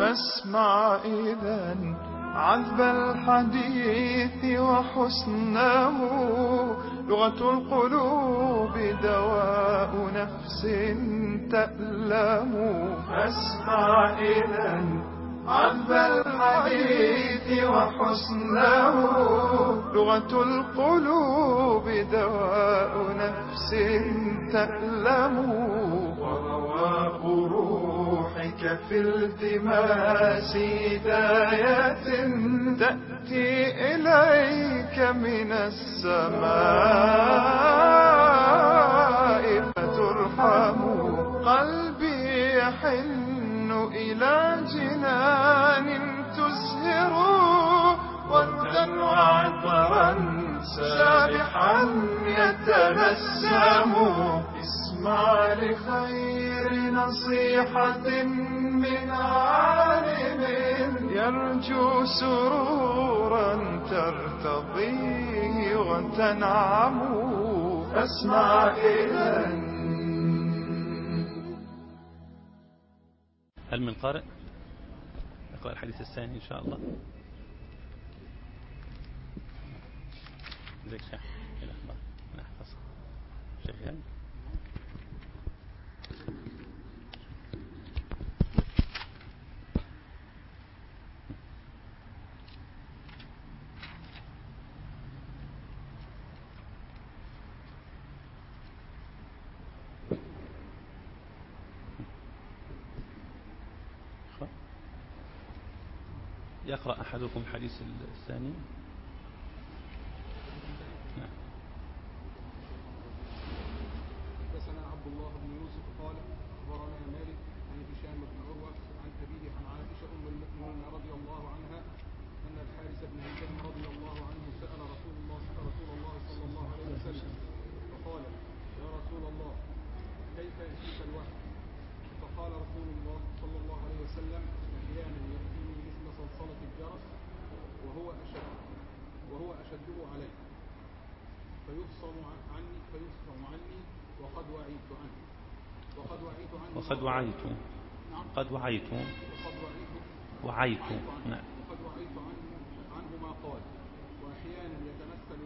فاسمع إذن عذب الحديث وحسنه، لغة القلوب دواء نفس تألم. فاسمع إذن عذب الحديث وحسنه، لغة القلوب دواء نفس تألم. ورواق روحك في التماس هداية تأتي إليك من السماء فترحم. قلبي يحن إلى جنان تزهر وردا وعطرا سابحا يتنسم. اسمع لخير نصيحة من عالم يرجو سرورا ترتضيه وتنعم. فاسمع إذن. هل من قارئ نقرأ الحديث الثاني إن شاء الله؟ زيك شيخ إلى الله نحفظ شيخ يعني. يقرأ أحدكم الحديث الثاني. نعم. حدثنا عبد الله بن يوسف قال أخبرنا مالك عن هشام بن عروة عن أبيه عن عائشة أم المؤمنين رضي الله عنها أن الحارث بن هشام رضي الله عنه سأل رسول الله صلى الله عليه وسلم فقال يا رسول الله كيف يأتيك الوحي؟ فقال رسول الله صلى الله عليه وسلم أحيانا يأتيني مثل صلصلة الجرس وهو أشده عليه فيفصم عني وقد وعيت عنه نعم. وقد وعيت عنه ما قال. وأحيانا يتمثل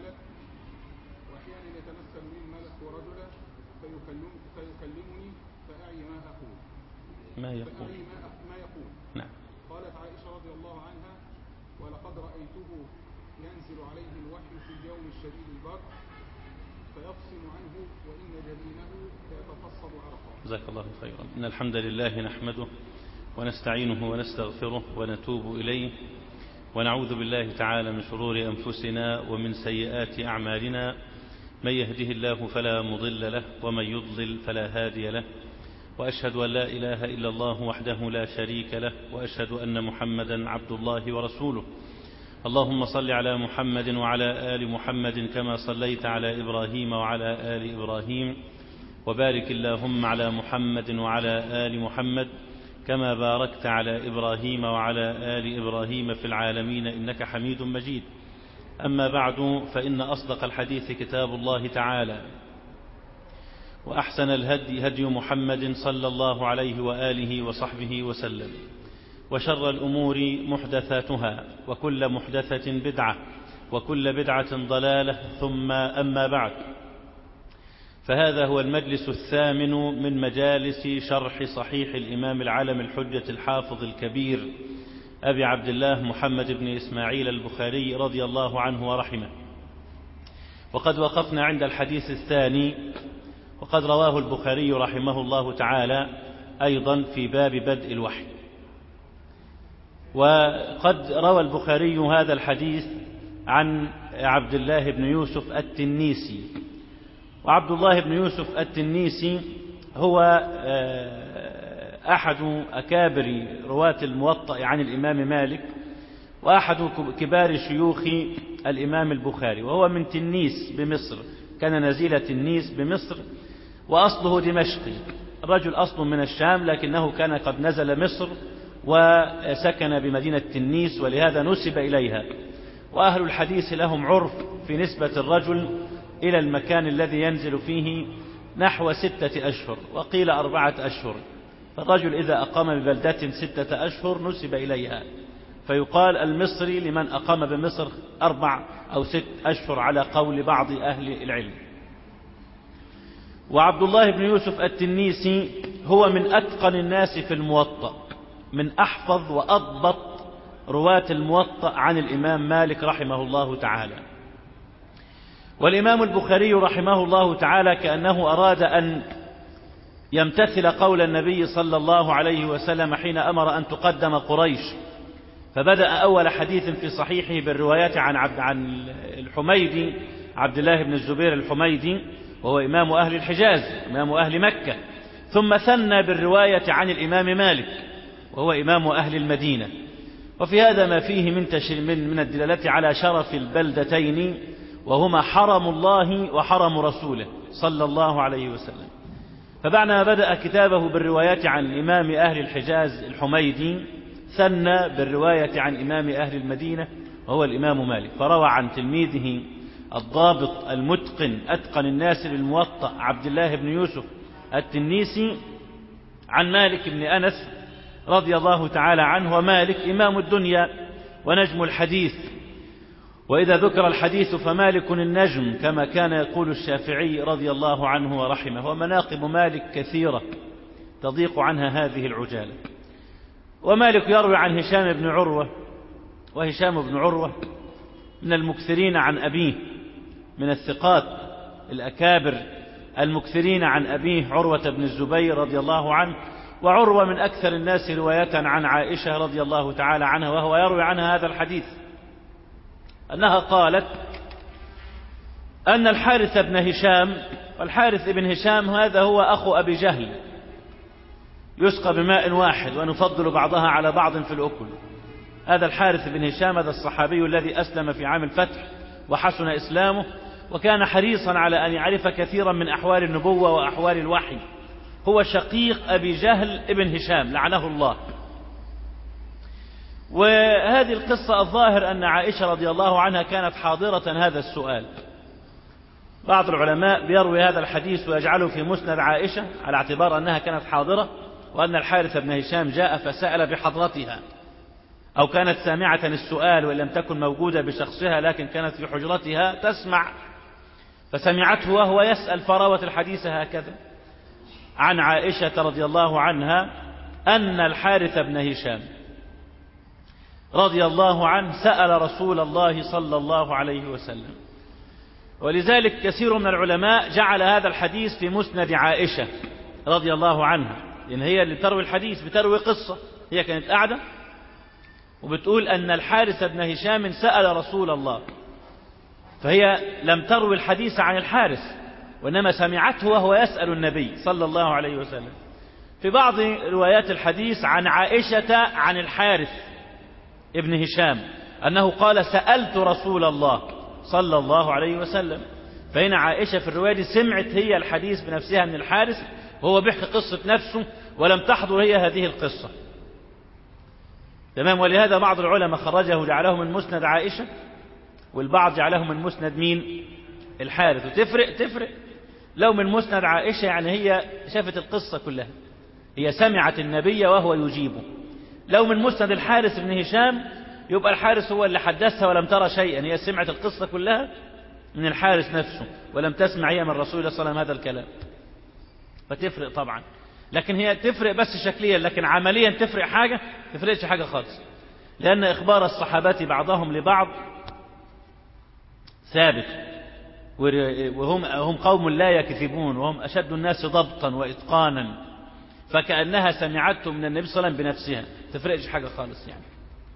لي الملك ورجلا فيكلمني فأعي ما يقول. نعم. قالت عائشة رضي الله عنها ولقد رأيته ينزل عليه الوحي في اليوم الشديد البرد فيفصل عنه وإن جبينه ليتفصل عرقا. جزاك الله خيرا. إن الحمد لله نحمده ونستعينه ونستغفره ونتوب إليه ونعوذ بالله تعالى من شرور أنفسنا ومن سيئات أعمالنا. من يهده الله فلا مضل له ومن يضلل فلا هادي له. وأشهد أن لا إله إلا الله وحده لا شريك له وأشهد أن محمدا عبد الله ورسوله. اللهم صل على محمد وعلى آل محمد كما صليت على إبراهيم وعلى آل إبراهيم وبارك اللهم على محمد وعلى آل محمد كما باركت على إبراهيم وعلى آل إبراهيم في العالمين إنك حميد مجيد. أما بعد فإن أصدق الحديث كتاب الله تعالى وأحسن الهدي هدي محمد صلى الله عليه وآله وصحبه وسلم وشر الأمور محدثاتها وكل محدثة بدعة وكل بدعة ضلالة ثم أما بعد. فهذا هو المجلس الثامن من مجالس شرح صحيح الإمام العلم الحجة الحافظ الكبير أبي عبد الله محمد بن إسماعيل البخاري رضي الله عنه ورحمه. وقد وقفنا عند الحديث الثاني وقد رواه البخاري رحمه الله تعالى أيضا في باب بدء الوحي. وقد روى البخاري هذا الحديث عن عبد الله بن يوسف التنيسي. وعبد الله بن يوسف التنيسي هو أحد أكابر رواة الموطأ عن الإمام مالك وأحد كبار شيوخ الإمام البخاري، وهو من تنيس بمصر، كان نزيل تنيس بمصر وأصله دمشقي. الرجل أصله من الشام لكنه كان قد نزل مصر وسكن بمدينة تنيس ولهذا نسب إليها. وأهل الحديث لهم عرف في نسبة الرجل إلى المكان الذي ينزل فيه نحو 6 أشهر وقيل 4 أشهر. فالرجل إذا أقام ببلدة 6 أشهر نسب إليها، فيقال المصري لمن أقام بمصر 4 أو 6 أشهر على قول بعض أهل العلم. وعبد الله بن يوسف التنيسي هو من أتقن الناس في الموطأ، من أحفظ وأضبط رواة الموطأ عن الإمام مالك رحمه الله تعالى. والإمام البخاري رحمه الله تعالى كأنه أراد أن يمتثل قول النبي صلى الله عليه وسلم حين أمر أن تقدم قريش، فبدأ أول حديث في صحيحه بالروايات عن الحميدي عبد الله بن الزبير الحميدي، وهو إمام أهل الحجاز إمام أهل مكة، ثم ثنى بالرواية عن الإمام مالك وهو إمام أهل المدينة. وفي هذا ما فيه من الدلالة على شرف البلدتين، وهما حرم الله وحرم رسوله صلى الله عليه وسلم. فبعدما بدأ كتابه بالروايات عن إمام أهل الحجاز الحميدي، ثنى بالرواية عن إمام أهل المدينة وهو الإمام مالك، فروى عن تلميذه الضابط المتقن أتقن الناس للموطأ عبد الله بن يوسف التنيسي عن مالك بن أنس رضي الله تعالى عنه. ومالك إمام الدنيا ونجم الحديث، وإذا ذكر الحديث فمالك النجم كما كان يقول الشافعي رضي الله عنه ورحمه. ومناقب مالك كثيرة تضيق عنها هذه العجالة. ومالك يروي عن هشام بن عروة، وهشام بن عروة من المكثرين عن أبيه، من الثقات الأكابر المكثرين عن أبيه عروة بن الزبير رضي الله عنه. وعروة من أكثر الناس رواية عن عائشة رضي الله تعالى عنها، وهو يروي عنها هذا الحديث أنها قالت أن الحارث بن هشام، والحارث بن هشام هذا هو أخو أبي جهل، يسقى بماء واحد ونفضل بعضها على بعض في الأكل. هذا الحارث بن هشام هذا الصحابي الذي أسلم في عام الفتح وحسن إسلامه، وكان حريصا على أن يعرف كثيرا من أحوال النبوة وأحوال الوحي. هو شقيق أبي جهل ابن هشام لعنه الله. وهذه القصة الظاهر أن عائشة رضي الله عنها كانت حاضرة هذا السؤال. بعض العلماء بيروي هذا الحديث ويجعله في مسند عائشة على اعتبار أنها كانت حاضرة، وأن الحارث بن هشام جاء فسأل بحضرتها، أو كانت سامعة السؤال وإن لم تكن موجودة بشخصها لكن كانت في حجرتها تسمع، فسمعته وهو يسأل فروت الحديث هكذا عن عائشة رضي الله عنها أن الحارث بن هشام رضي الله عنه سأل رسول الله صلى الله عليه وسلم. ولذلك كثير من العلماء جعل هذا الحديث في مسند عائشة رضي الله عنها، لأن هي اللي تروي الحديث، بتروي قصة، هي كانت قاعدة وبتقول أن الحارث بن هشام سأل رسول الله، فهي لم تروي الحديث عن الحارث وإنما سمعته وهو يسأل النبي صلى الله عليه وسلم. في بعض روايات الحديث عن عائشة عن الحارث ابن هشام أنه قال سألت رسول الله صلى الله عليه وسلم. فهنا عائشة في الرواية دي سمعت هي الحديث بنفسها من الحارث وهو بيحكي قصة نفسه، ولم تحضر هي هذه القصة. تمام. ولهذا بعض العلماء خرجه جعله من مسند عائشة، والبعض جعله من مسند مين؟ الحارث. وتفرق لو من مسند عائشة يعني هي شافت القصة كلها، هي سمعت النبي وهو يجيبه. لو من مسند الحارث بن هشام يبقى الحارث هو اللي حدثها ولم ترى شيئا، هي سمعت القصة كلها من الحارث نفسه ولم تسمع هي من رسول الله صلى الله عليه وسلم هذا الكلام. فتفرق طبعا، لكن هي تفرق بس شكليا، لكن عمليا تفرق حاجة؟ تفرقش حاجة خالص، لأن إخبار الصحابة بعضهم لبعض ثابت، وهم قوم لا يكذبون، وهم أشد الناس ضبطا وإتقانا، فكأنها سمعته من النبي صلى الله عليه وسلم بنفسها، تفرقش حاجة خالص يعني.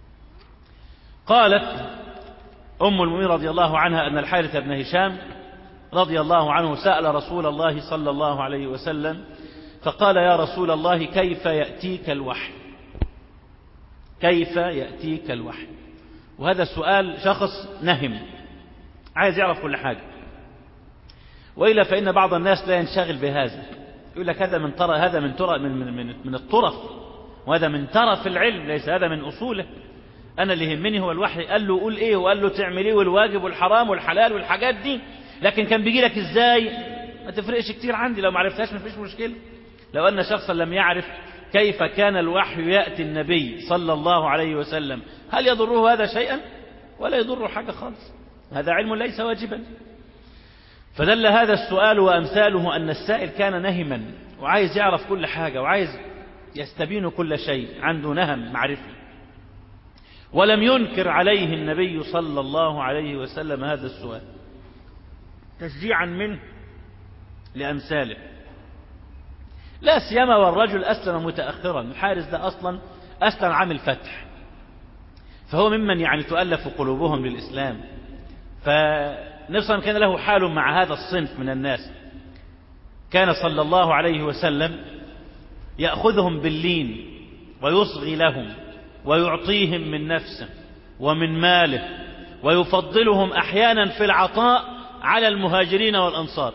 قالت أم المؤمنين رضي الله عنها أن الحارث بن هشام رضي الله عنه سأل رسول الله صلى الله عليه وسلم فقال يا رسول الله كيف يأتيك الوحي؟ كيف يأتيك الوحي؟ وهذا السؤال شخص نهم عايز يعرف كل حاجة، وإلا فإن بعض الناس لا ينشغل بهذا، يقول لك هذا من الطرف، وهذا من طرف العلم، ليس هذا من أصوله. أنا اللي يهمني هو الوحي، قال له قول إيه وقال له تعمل إيه والواجب والحرام والحلال والحاجات دي، لكن كان بيجي لك إزاي ما تفرقش كتير عندي، لو ما عرفتهاش ما فيش مشكلة. لو أن شخصا لم يعرف كيف كان الوحي يأتي النبي صلى الله عليه وسلم، هل يضره هذا شيئا؟ ولا يضره حاجة خالص، هذا علم ليس واجبا. فدل هذا السؤال وأمثاله أن السائل كان نهما وعايز يعرف كل حاجة وعايز يستبين كل شيء، عنده نهم معرفي. ولم ينكر عليه النبي صلى الله عليه وسلم هذا السؤال تشجيعا منه لأمثاله، لا سيما والرجل أسلم متأخرا. الحارس ده أصلا أسلم عام الفتح، فهو ممن يعني تؤلف قلوبهم للإسلام. فنفسا كان له حال مع هذا الصنف من الناس، كان صلى الله عليه وسلم يأخذهم باللين ويصغي لهم ويعطيهم من نفسه ومن ماله، ويفضلهم أحيانا في العطاء على المهاجرين والأنصار،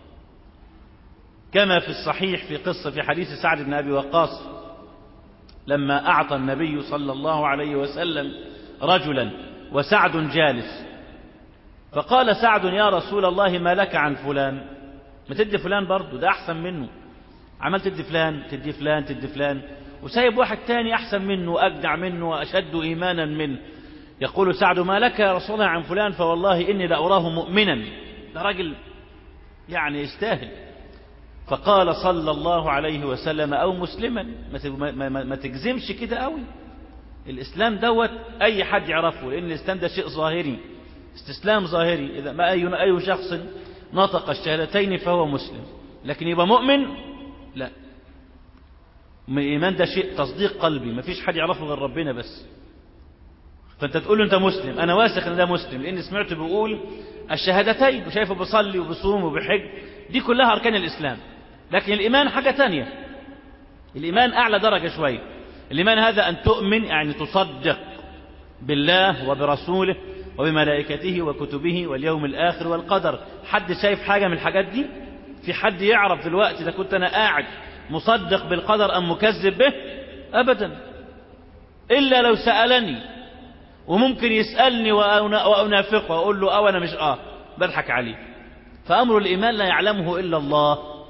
كما في الصحيح في حديث سعد بن أبي وقاص لما أعطى النبي صلى الله عليه وسلم رجلا وسعد جالس، فقال سعد يا رسول الله ما لك عن فلان؟ ما تدي فلان برضه، ده أحسن منه، عمال تدي فلان تدي فلان تدي فلان، وسايب واحد تاني أحسن منه وأجدع منه وأشد إيمانا منه. يقول سعد ما لك يا رسول الله عن فلان؟ فوالله إني لأراه مؤمنا، ده راجل يعني يستاهل. فقال صلى الله عليه وسلم أو مسلما، ما تجزمش كده قوي، الإسلام دوت أي حد يعرفه، لأن الإسلام ده شيء ظاهري، استسلام ظاهري. إذا ما أي شخص نطق الشهادتين فهو مسلم، لكن يبقى مؤمن لا. الإيمان ده شيء تصديق قلبي، ما فيش حد يعرفه غير ربنا بس. فأنت تقول له أنت مسلم، أنا واثق أن ده مسلم لأن سمعته بيقول الشهادتين وشايفه بيصلي وبيصوم وبيحج، دي كلها أركان الإسلام. لكن الإيمان حاجة تانية، الإيمان أعلى درجة شوية. الإيمان هذا أن تؤمن يعني تصدق بالله وبرسوله وبملائكته وكتبه واليوم الآخر والقدر. حد شايف حاجة من الحاجات دي؟ في حد يعرف دلوقتي إذا كنت أنا قاعد مصدق بالقدر أم مكذب به؟ أبدا، إلا لو سألني، وممكن يسألني وأنافقه وأقول له أو أنا مش بضحك عليه. فأمر الإيمان لا يعلمه إلا الله.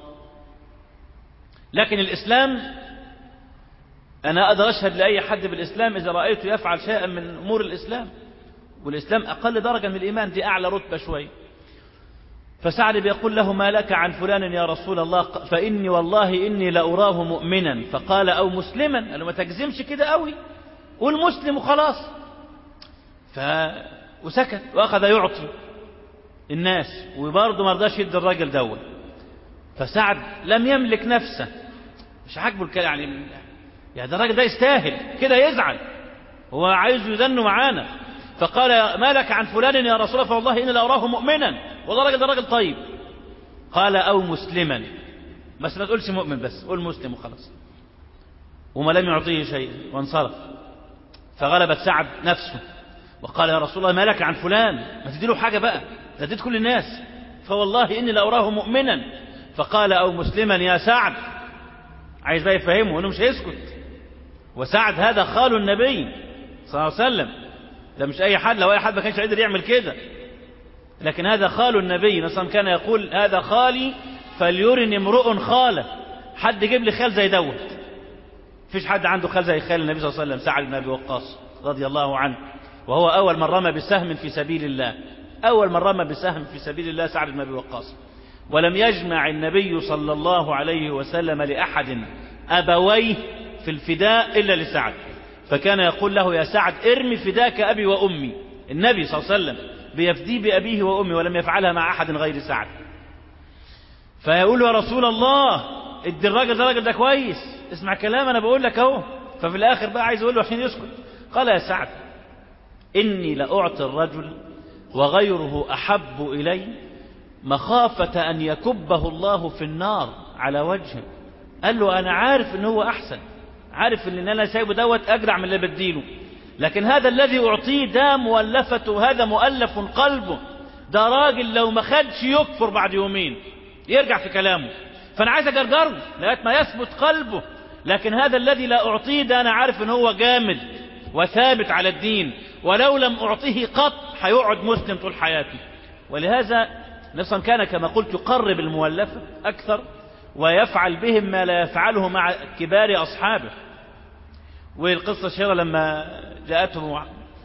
لكن الإسلام أنا أقدر أشهد لأي حد بالإسلام إذا رأيته يفعل شيئا من أمور الإسلام، والإسلام أقل درجة من الإيمان، دي أعلى رتبة شوي. فسعد بيقول له ما لك عن فلان يا رسول الله؟ فإني والله إني لأراه مؤمنا. فقال أو مسلما، قال له ما تجزمش كده قوي، قول مسلم وخلاص. وسكت وأخذ يعطي الناس، وبرضه ما رضاش يدي الراجل دوت. فسعد لم يملك نفسه، مش عاجبه الكلام، يعني ده الراجل ده يستاهل كده، يزعل، هو عايز يدنه معانا. فقال ما لك عن فلان يا رسول الله؟ فوالله إني لأراه مؤمنا، والله الراجل ده راجل طيب. قال أو مسلما، بس ما تقولش مؤمن، بس قول مسلم وخلاص. وما لم يعطيه شيء وانصرف. فغلبت سعد نفسه وقال يا رسول الله ما لك عن فلان؟ ما تديله حاجة بقى، ده اديت كل الناس. فوالله إني لأراه مؤمنا. فقال أو مسلما يا سعد، عايز بقى يفهمه وانه مش هيسكت. وسعد هذا خال النبي صلى الله عليه وسلم، ده مش أي حد، لو أي حد ما كانش قادر يعمل كده، لكن هذا خال النبي مثلا، كان يقول هذا خالي فليرني امرؤ خاله، حد يجيب لي خال زي دوت. فيش حد عنده خال زي خال النبي صلى الله عليه وسلم، سعد بن أبي وقاص رضي الله عنه، وهو أول من رمى بسهم في سبيل الله، أول من رمى بسهم في سبيل الله سعد بن أبي وقاص. ولم يجمع النبي صلى الله عليه وسلم لأحد أبويه في الفداء إلا لسعد، فكان يقول له يا سعد ارمي فداك أبي وأمي. النبي صلى الله عليه وسلم بيفدي بأبيه وأمي، ولم يفعلها مع أحد غير سعد. فيقول يا رسول الله ادي الراجل ده كويس، اسمع كلام أنا بقول لك اهو. ففي الآخر بقى عايز يقول له عشان يسكت، قال يا سعد إني لأعطي الرجل وغيره أحب إلي مخافة أن يكبه الله في النار على وجهه. قال له أنا عارف إن هو أحسن، عارف إن أنا سايبه دوت أجرع من اللي بديله، لكن هذا الذي أعطيه ده مؤلفته، هذا مؤلف قلبه، ده راجل لو ما خدش يكفر بعد يومين يرجع في كلامه، فأنا عايز أجرجره لغاية ما يثبت قلبه. لكن هذا الذي لا أعطيه ده أنا عارف إن هو جامد وثابت على الدين، ولو لم أعطيه قط هيقعد مسلم طول حياته. ولهذا نفسا كان كما قلت يقرب المؤلفة أكثر، ويفعل بهم ما لا يفعله مع كبار أصحابه. والقصة الشهيرة لما جاءته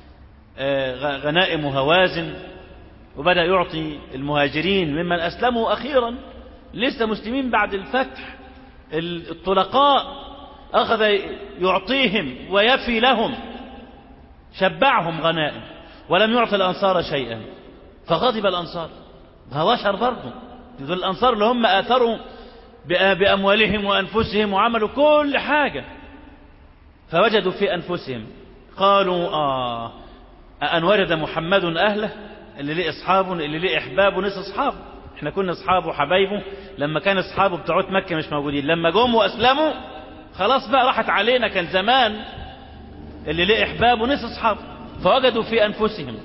غنائم هوازن وبدأ يعطي المهاجرين ممن أسلموا أخيرا لسه مسلمين بعد الفتح الطلقاء، أخذ يعطيهم ويفي لهم، شبعهم غنائم ولم يعطي الأنصار شيئا، فغضب الأنصار. هواشر برضه دول الأنصار اللي هم آثروا بأموالهم وأنفسهم وعملوا كل حاجة، فوجدوا في أنفسهم قالوا أن ورد محمد أهله، اللي ليه أصحابه اللي ليه أحبابه ناس أصحابه، احنا كنا أصحابه وحبايبه لما كان أصحابه بتوع مكة مش موجودين، لما جم وأسلموا خلاص بقى راحت علينا، كان زمان اللي ليه أحبابه ناس أصحابه، فوجدوا في أنفسهم.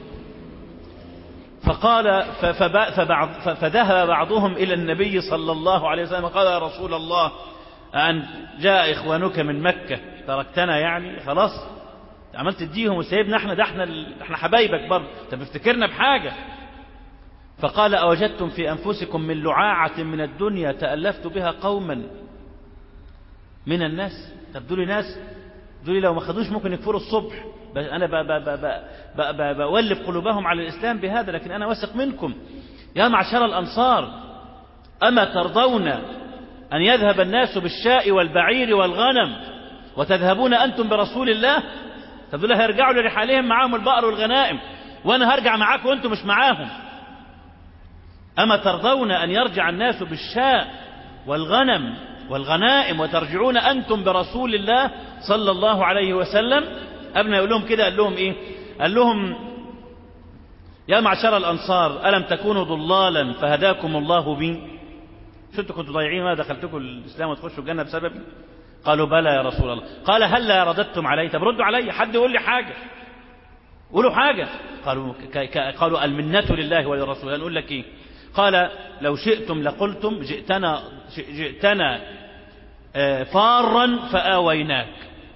فقال فذهب بعضهم إلى النبي صلى الله عليه وسلم قال يا رسول الله أن جاء إخوانك من مكة تركتنا، يعني خلاص عملت تديهم وسيبنا احنا، ده احنا حبايبك برضه، انت بتفتكرنا بحاجة. فقال أوجدتم في أنفسكم من لعاعة من الدنيا تألفت بها قوما من الناس؟ طب دول ناس دول لو ما خدوش ممكن يكفروا الصبح، أنا بولف قلوبهم على الإسلام بهذا، لكن أنا واثق منكم يا معشر الأنصار، أما ترضون أن يذهب الناس بالشاء والبعير والغنم وتذهبون أنتم برسول الله؟ طب دول هيرجعوا لرحالهم معاهم البقر والغنائم، وأنا هرجع معاكم وأنتم مش معاهم. أما ترضون أن يرجع الناس بالشاء والغنم والغنائم وترجعون أنتم برسول الله صلى الله عليه وسلم؟ قبل ما يقول لهم كده قال لهم إيه؟ قال لهم يا معشر الأنصار ألم تكونوا ضلالا فهداكم الله بي؟ شو انتوا كنتوا ضايعين ما دخلتكم الإسلام وتخشوا الجنة بسببي؟ قالوا بلى يا رسول الله. قال هلا رددتم علي؟ طب ردوا علي، حد يقول لي حاجة، قولوا حاجة. قالوا المنة لله وللرسول. نقول لك إيه؟ قال لو شئتم لقلتم جئتنا فارا فآويناك،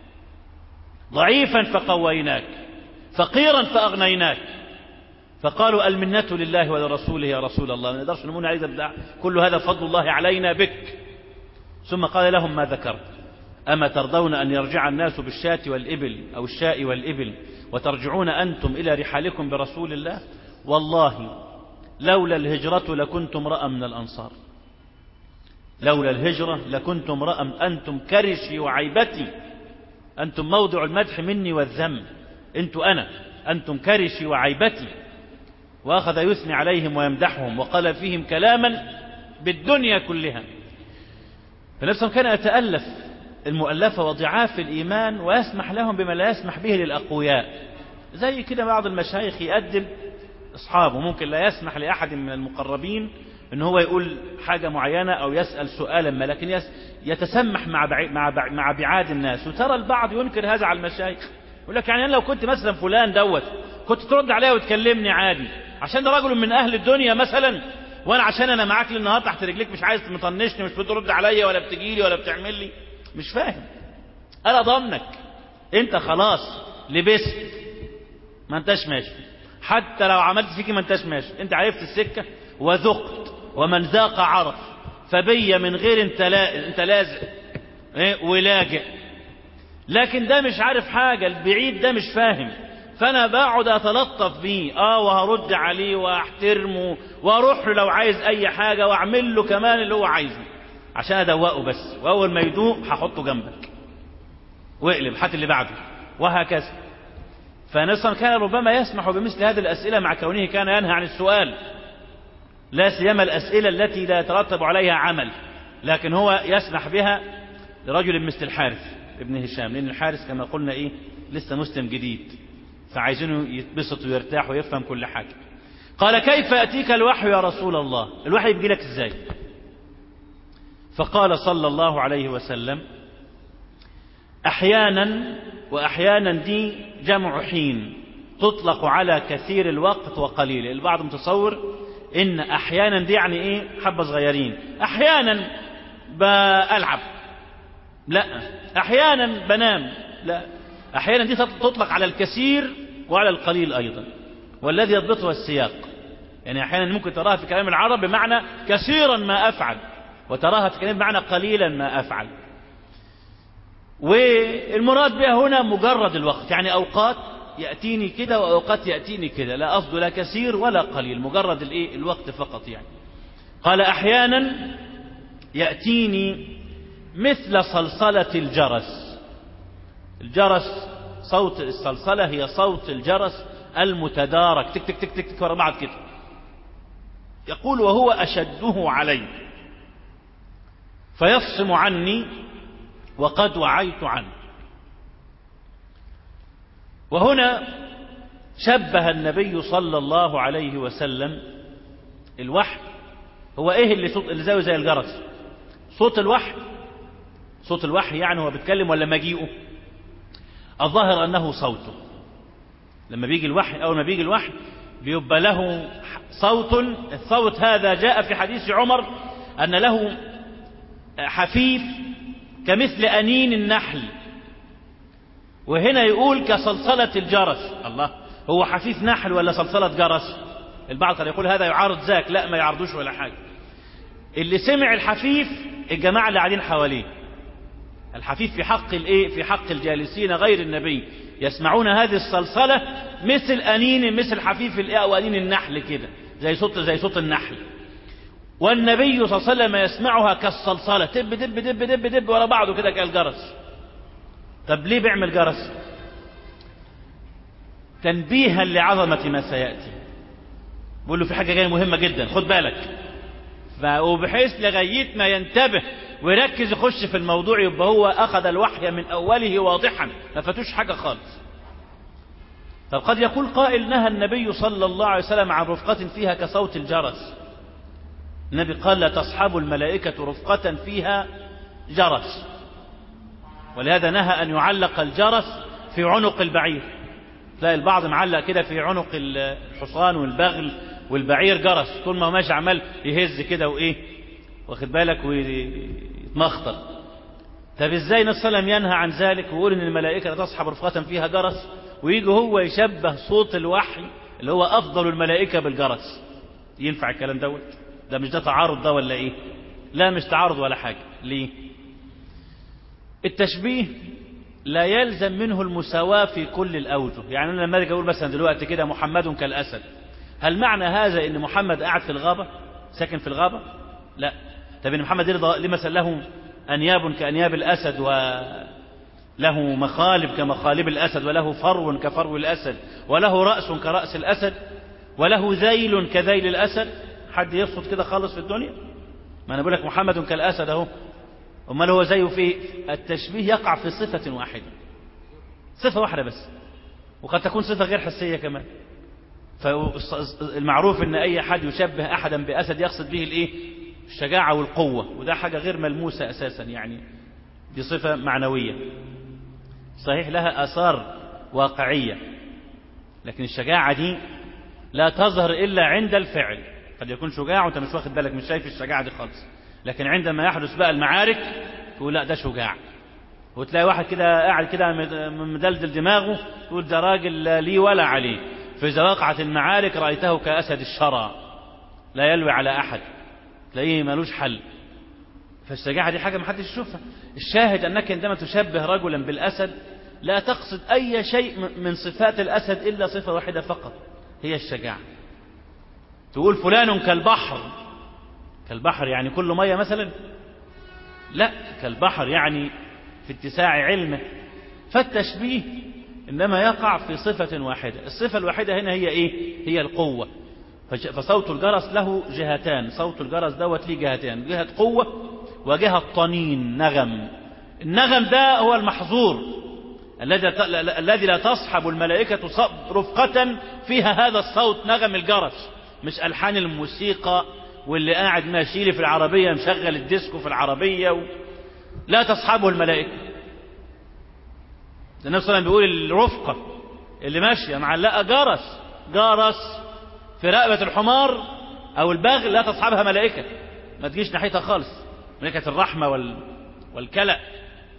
ضعيفا فقويناك، فقيرا فأغنيناك. فقالوا المنة لله ولرسوله يا رسول الله، ما نقدرش نمون عليك، كل هذا فضل الله علينا بك. ثم قال لهم ما ذكرت، أما ترضون أن يرجع الناس بالشاة والإبل أو الشاء والإبل وترجعون أنتم إلى رحالكم برسول الله؟ والله لولا الهجرة لكنت امرأ من الأنصار، لولا الهجرة لكنت امرأ، أنتم كرشي وعيبتي، أنتم موضع المدح مني والذم، أنتم كرشي وعيبتي. وأخذ يثني عليهم ويمدحهم وقال فيهم كلاما بالدنيا كلها. فنفسهم كان يتألف المؤلفة وضعاف الإيمان ويسمح لهم بما لا يسمح به للأقوياء. زي كده بعض المشايخ يقدم أصحابه، ممكن لا يسمح لأحد من المقربين أن هو يقول حاجة معينة أو يسأل سؤالا ما، لكن يتسمح مع بعاد الناس. وترى البعض ينكر هذا على المشايخ، يقول لك يعني أنا لو كنت مثلا فلان كنت ترد عليه وتكلمني عادي، عشان ده رجل من أهل الدنيا مثلا، وأنا عشان أنا معاك للنهار تحت رجليك مش عايز مطنشني، مش بترد عليا ولا بتجيلي ولا بتعمل لي، مش فاهم. أنا ضمنك أنت خلاص لبست، ما انتش ماشي، حتى لو عملت فيك ما انتش ماشي، انت عرفت السكة وذقت، ومن ذاق عرف، فبي من غير انت لازق ولاجئ. لكن ده مش عارف حاجة، البعيد ده مش فاهم، فانا بقعد اتلطف بيه وهرد عليه واحترمه واروح له لو عايز اي حاجة واعمل له كمان اللي هو عايزه عشان ادوقه بس، واول ما يدوق هحطه جنبك واقلب هات اللي بعده، وهكذا. فنصا كان ربما يسمح بمثل هذه الأسئلة مع كونه كان ينهى عن السؤال، لا سيما الأسئلة التي لا يترتب عليها عمل، لكن هو يسمح بها لرجل مثل الحارث ابن هشام، لأن الحارث كما قلنا لسه مسلم جديد، فعايزينه يتبسط ويرتاح ويفهم كل حاجة. قال كيف يأتيك الوحي يا رسول الله؟ الوحي يجي لك ازاي؟ فقال صلى الله عليه وسلم أحيانا، وأحيانا دي جمع حين، تطلق على كثير الوقت وقليل. البعض متصور إن أحيانا دي يعني حبة صغيرين، أحيانا بألعب، لا، أحيانا بنام، لا، أحيانا دي تطلق على الكثير وعلى القليل أيضا، والذي يضبطها السياق. يعني أحيانا ممكن تراها في كلام العرب بمعنى كثيرا ما أفعل، وتراها تكلم معنى قليلا ما أفعل. والمراد بها هنا مجرد الوقت، يعني أوقات يأتيني كده وأوقات يأتيني كده، لا قصد لا كثير ولا قليل، مجرد الوقت فقط يعني. قال أحيانا يأتيني مثل صلصلة الجرس. الجرس صوت الصلصلة هي صوت الجرس المتدارك، تك تك تك تك تك ورا بعض كده. يقول وهو أشده علي فيفصم عني وقد وعيت عنه. وهنا شبه النبي صلى الله عليه وسلم الوحي، هو ايه اللي زي الجرس؟ صوت الوحي. صوت الوحي يعني هو بيتكلم ولا مجيئه؟ الظاهر انه صوته. لما بيجي الوحي، اول ما بيجي الوحي بيبقى له صوت. الصوت هذا جاء في حديث عمر ان له حفيف كمثل انين النحل، وهنا يقول كصلصلة الجرس. الله، هو حفيف نحل ولا صلصلة جرس؟ البعض قد يقول هذا يعارض ذاك، لا ما يعرضوش ولا حاجة. اللي سمع الحفيف الجماعة اللي قاعدين حواليه. الحفيف في حق في حق الجالسين غير النبي، يسمعون هذه الصلصلة مثل أنين، مثل حفيف أو أنين النحل كده، زي صوت النحل. والنبي صلى الله عليه وسلم يسمعها كالصلصلة، دب دب دب دب دب ورا بعضه كده كالجرس. طب ليه بيعمل جرس؟ تنبيها لعظمة ما سيأتي. بقول له في حاجة جاية مهمة جدا، خد بالك. وبحيث لغاية ما ينتبه ويركز يخش في الموضوع، يبقى هو أخذ الوحي من أوله واضحا، ما فاتوش حاجة خالص. طب قد يقول قائل نهى النبي صلى الله عليه وسلم عن رفقة فيها كصوت الجرس. النبي قال لا تصحب الملائكة رفقة فيها جرس، ولهذا نهى أن يعلق الجرس في عنق البعير. تلاقي البعض معلق كده في عنق الحصان والبغل والبعير جرس، طول ما هو ماشي عمال يهز كده واخد بالك ويتمخطر. طب ازاي النبي صلى الله عليه وسلم ينهى عن ذلك ويقول ان الملائكة لا تصحب رفقة فيها جرس، ويجي هو يشبه صوت الوحي اللي هو افضل الملائكة بالجرس؟ ينفع الكلام دوت؟ ده مش ده تعارض ده ولا ايه؟ لا مش تعارض ولا حاجة. ليه؟ التشبيه لا يلزم منه المساواة في كل الأوجه. يعني أنا لما أقول مثلا دلوقتي كده محمد كالأسد، هل معنى هذا إن محمد قاعد في الغابة ساكن في الغابة؟ لا. طب إن محمد ليه مثلا له أنياب كأنياب الأسد، وله مخالب كمخالب الأسد، وله فرو كفرو الأسد، وله رأس كرأس الأسد، وله ذيل كذيل الأسد؟ حد يصفت كده خالص في الدنيا؟ ما أنا بقول لك محمد كالأسد أهو. أمال هو زيه في التشبيه يقع في صفة واحدة، صفة واحدة بس، وقد تكون صفة غير حسية كمان. فالمعروف ان اي حد يشبه احدا باسد يقصد به الشجاعة والقوة، وده حاجة غير ملموسة اساسا، يعني دي صفة معنوية صحيح لها اثار واقعية، لكن الشجاعة دي لا تظهر الا عند الفعل. قد يكون شجاع وانت مش واخد بالك، مش شايف الشجاعة دي خالص، لكن عندما يحدث بقى المعارك تقول لا ده شجاع. وتلاقي واحد كده قاعد كده مدلدل دماغه تقول ده راجل ليه ولا عليه. فإذا وقعت المعارك رأيته كأسد الشرى لا يلوي على أحد، تلاقيه ملوش حل. فالشجاعة دي حاجة محدش يشوفها. الشاهد أنك عندما تشبه رجلا بالأسد لا تقصد أي شيء من صفات الأسد إلا صفة واحدة فقط، هي الشجاعة. تقول فلان كالبحر، كالبحر يعني كل مية مثلا؟ لا، كالبحر يعني في اتساع علمه. فالتشبيه إنما يقع في صفة واحدة. الصفة الواحدة هنا هي إيه؟ هي القوة. فصوت الجرس له جهتان، صوت الجرس دوت ليه جهتان، جهة قوة وجهة طنين نغم. النغم ده هو المحظور الذي لا تصحب الملائكة رفقة فيها هذا الصوت نغم الجرس، مش ألحان الموسيقى واللي قاعد ماشي لي في العربية مشغل الديسكو في العربية لا تصحبه الملائكة. النبي صلى الله عليه وسلم بيقول الرفقة اللي ماشية معلقة جرس في رقبة الحمار أو البغل لا تصحبها ملائكة، ما تجيش ناحيتها خالص. ملائكة الرحمة والكلأ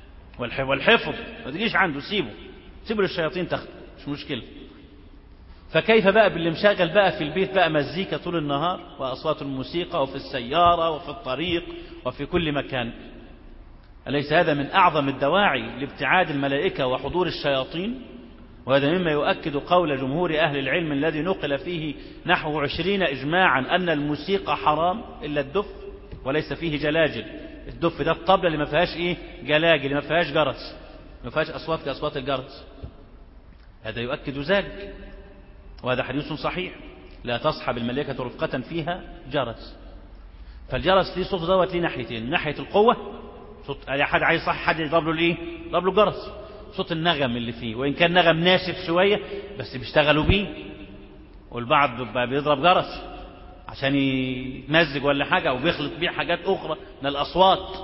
والحفظ ما تجيش عنده، سيبه للشياطين تاخده، مش مشكلة. فكيف بقى باللي مشغل بقى في البيت بقى مزيكا طول النهار وأصوات الموسيقى وفي السيارة وفي الطريق وفي كل مكان؟ أليس هذا من أعظم الدواعي لابتعاد الملائكة وحضور الشياطين؟ وهذا مما يؤكد قول جمهور أهل العلم الذي نقل فيه نحو 20 إجماعا أن الموسيقى حرام إلا الدف، وليس فيه جلاجل. الدف ده الطبلة اللي ما فيهاش جلاجل، اللي ما فيهاش جرس، ما فيهاش أصوات كأصوات الجرس. هذا يؤكد ذلك، وهذا حديث صحيح: لا تصحب الملائكة رفقة فيها جرس. فالجرس ليه صوت دوت ليه ناحيتين: ناحية القوة، صوت حد عايز صح حد يضرب له يضرب له جرس، صوت النغم اللي فيه، وإن كان نغم ناشف شوية بس بيشتغلوا بيه. والبعض بيضرب جرس عشان يتمزج ولا حاجة، أو بيخلط بيه حاجات أخرى من الأصوات.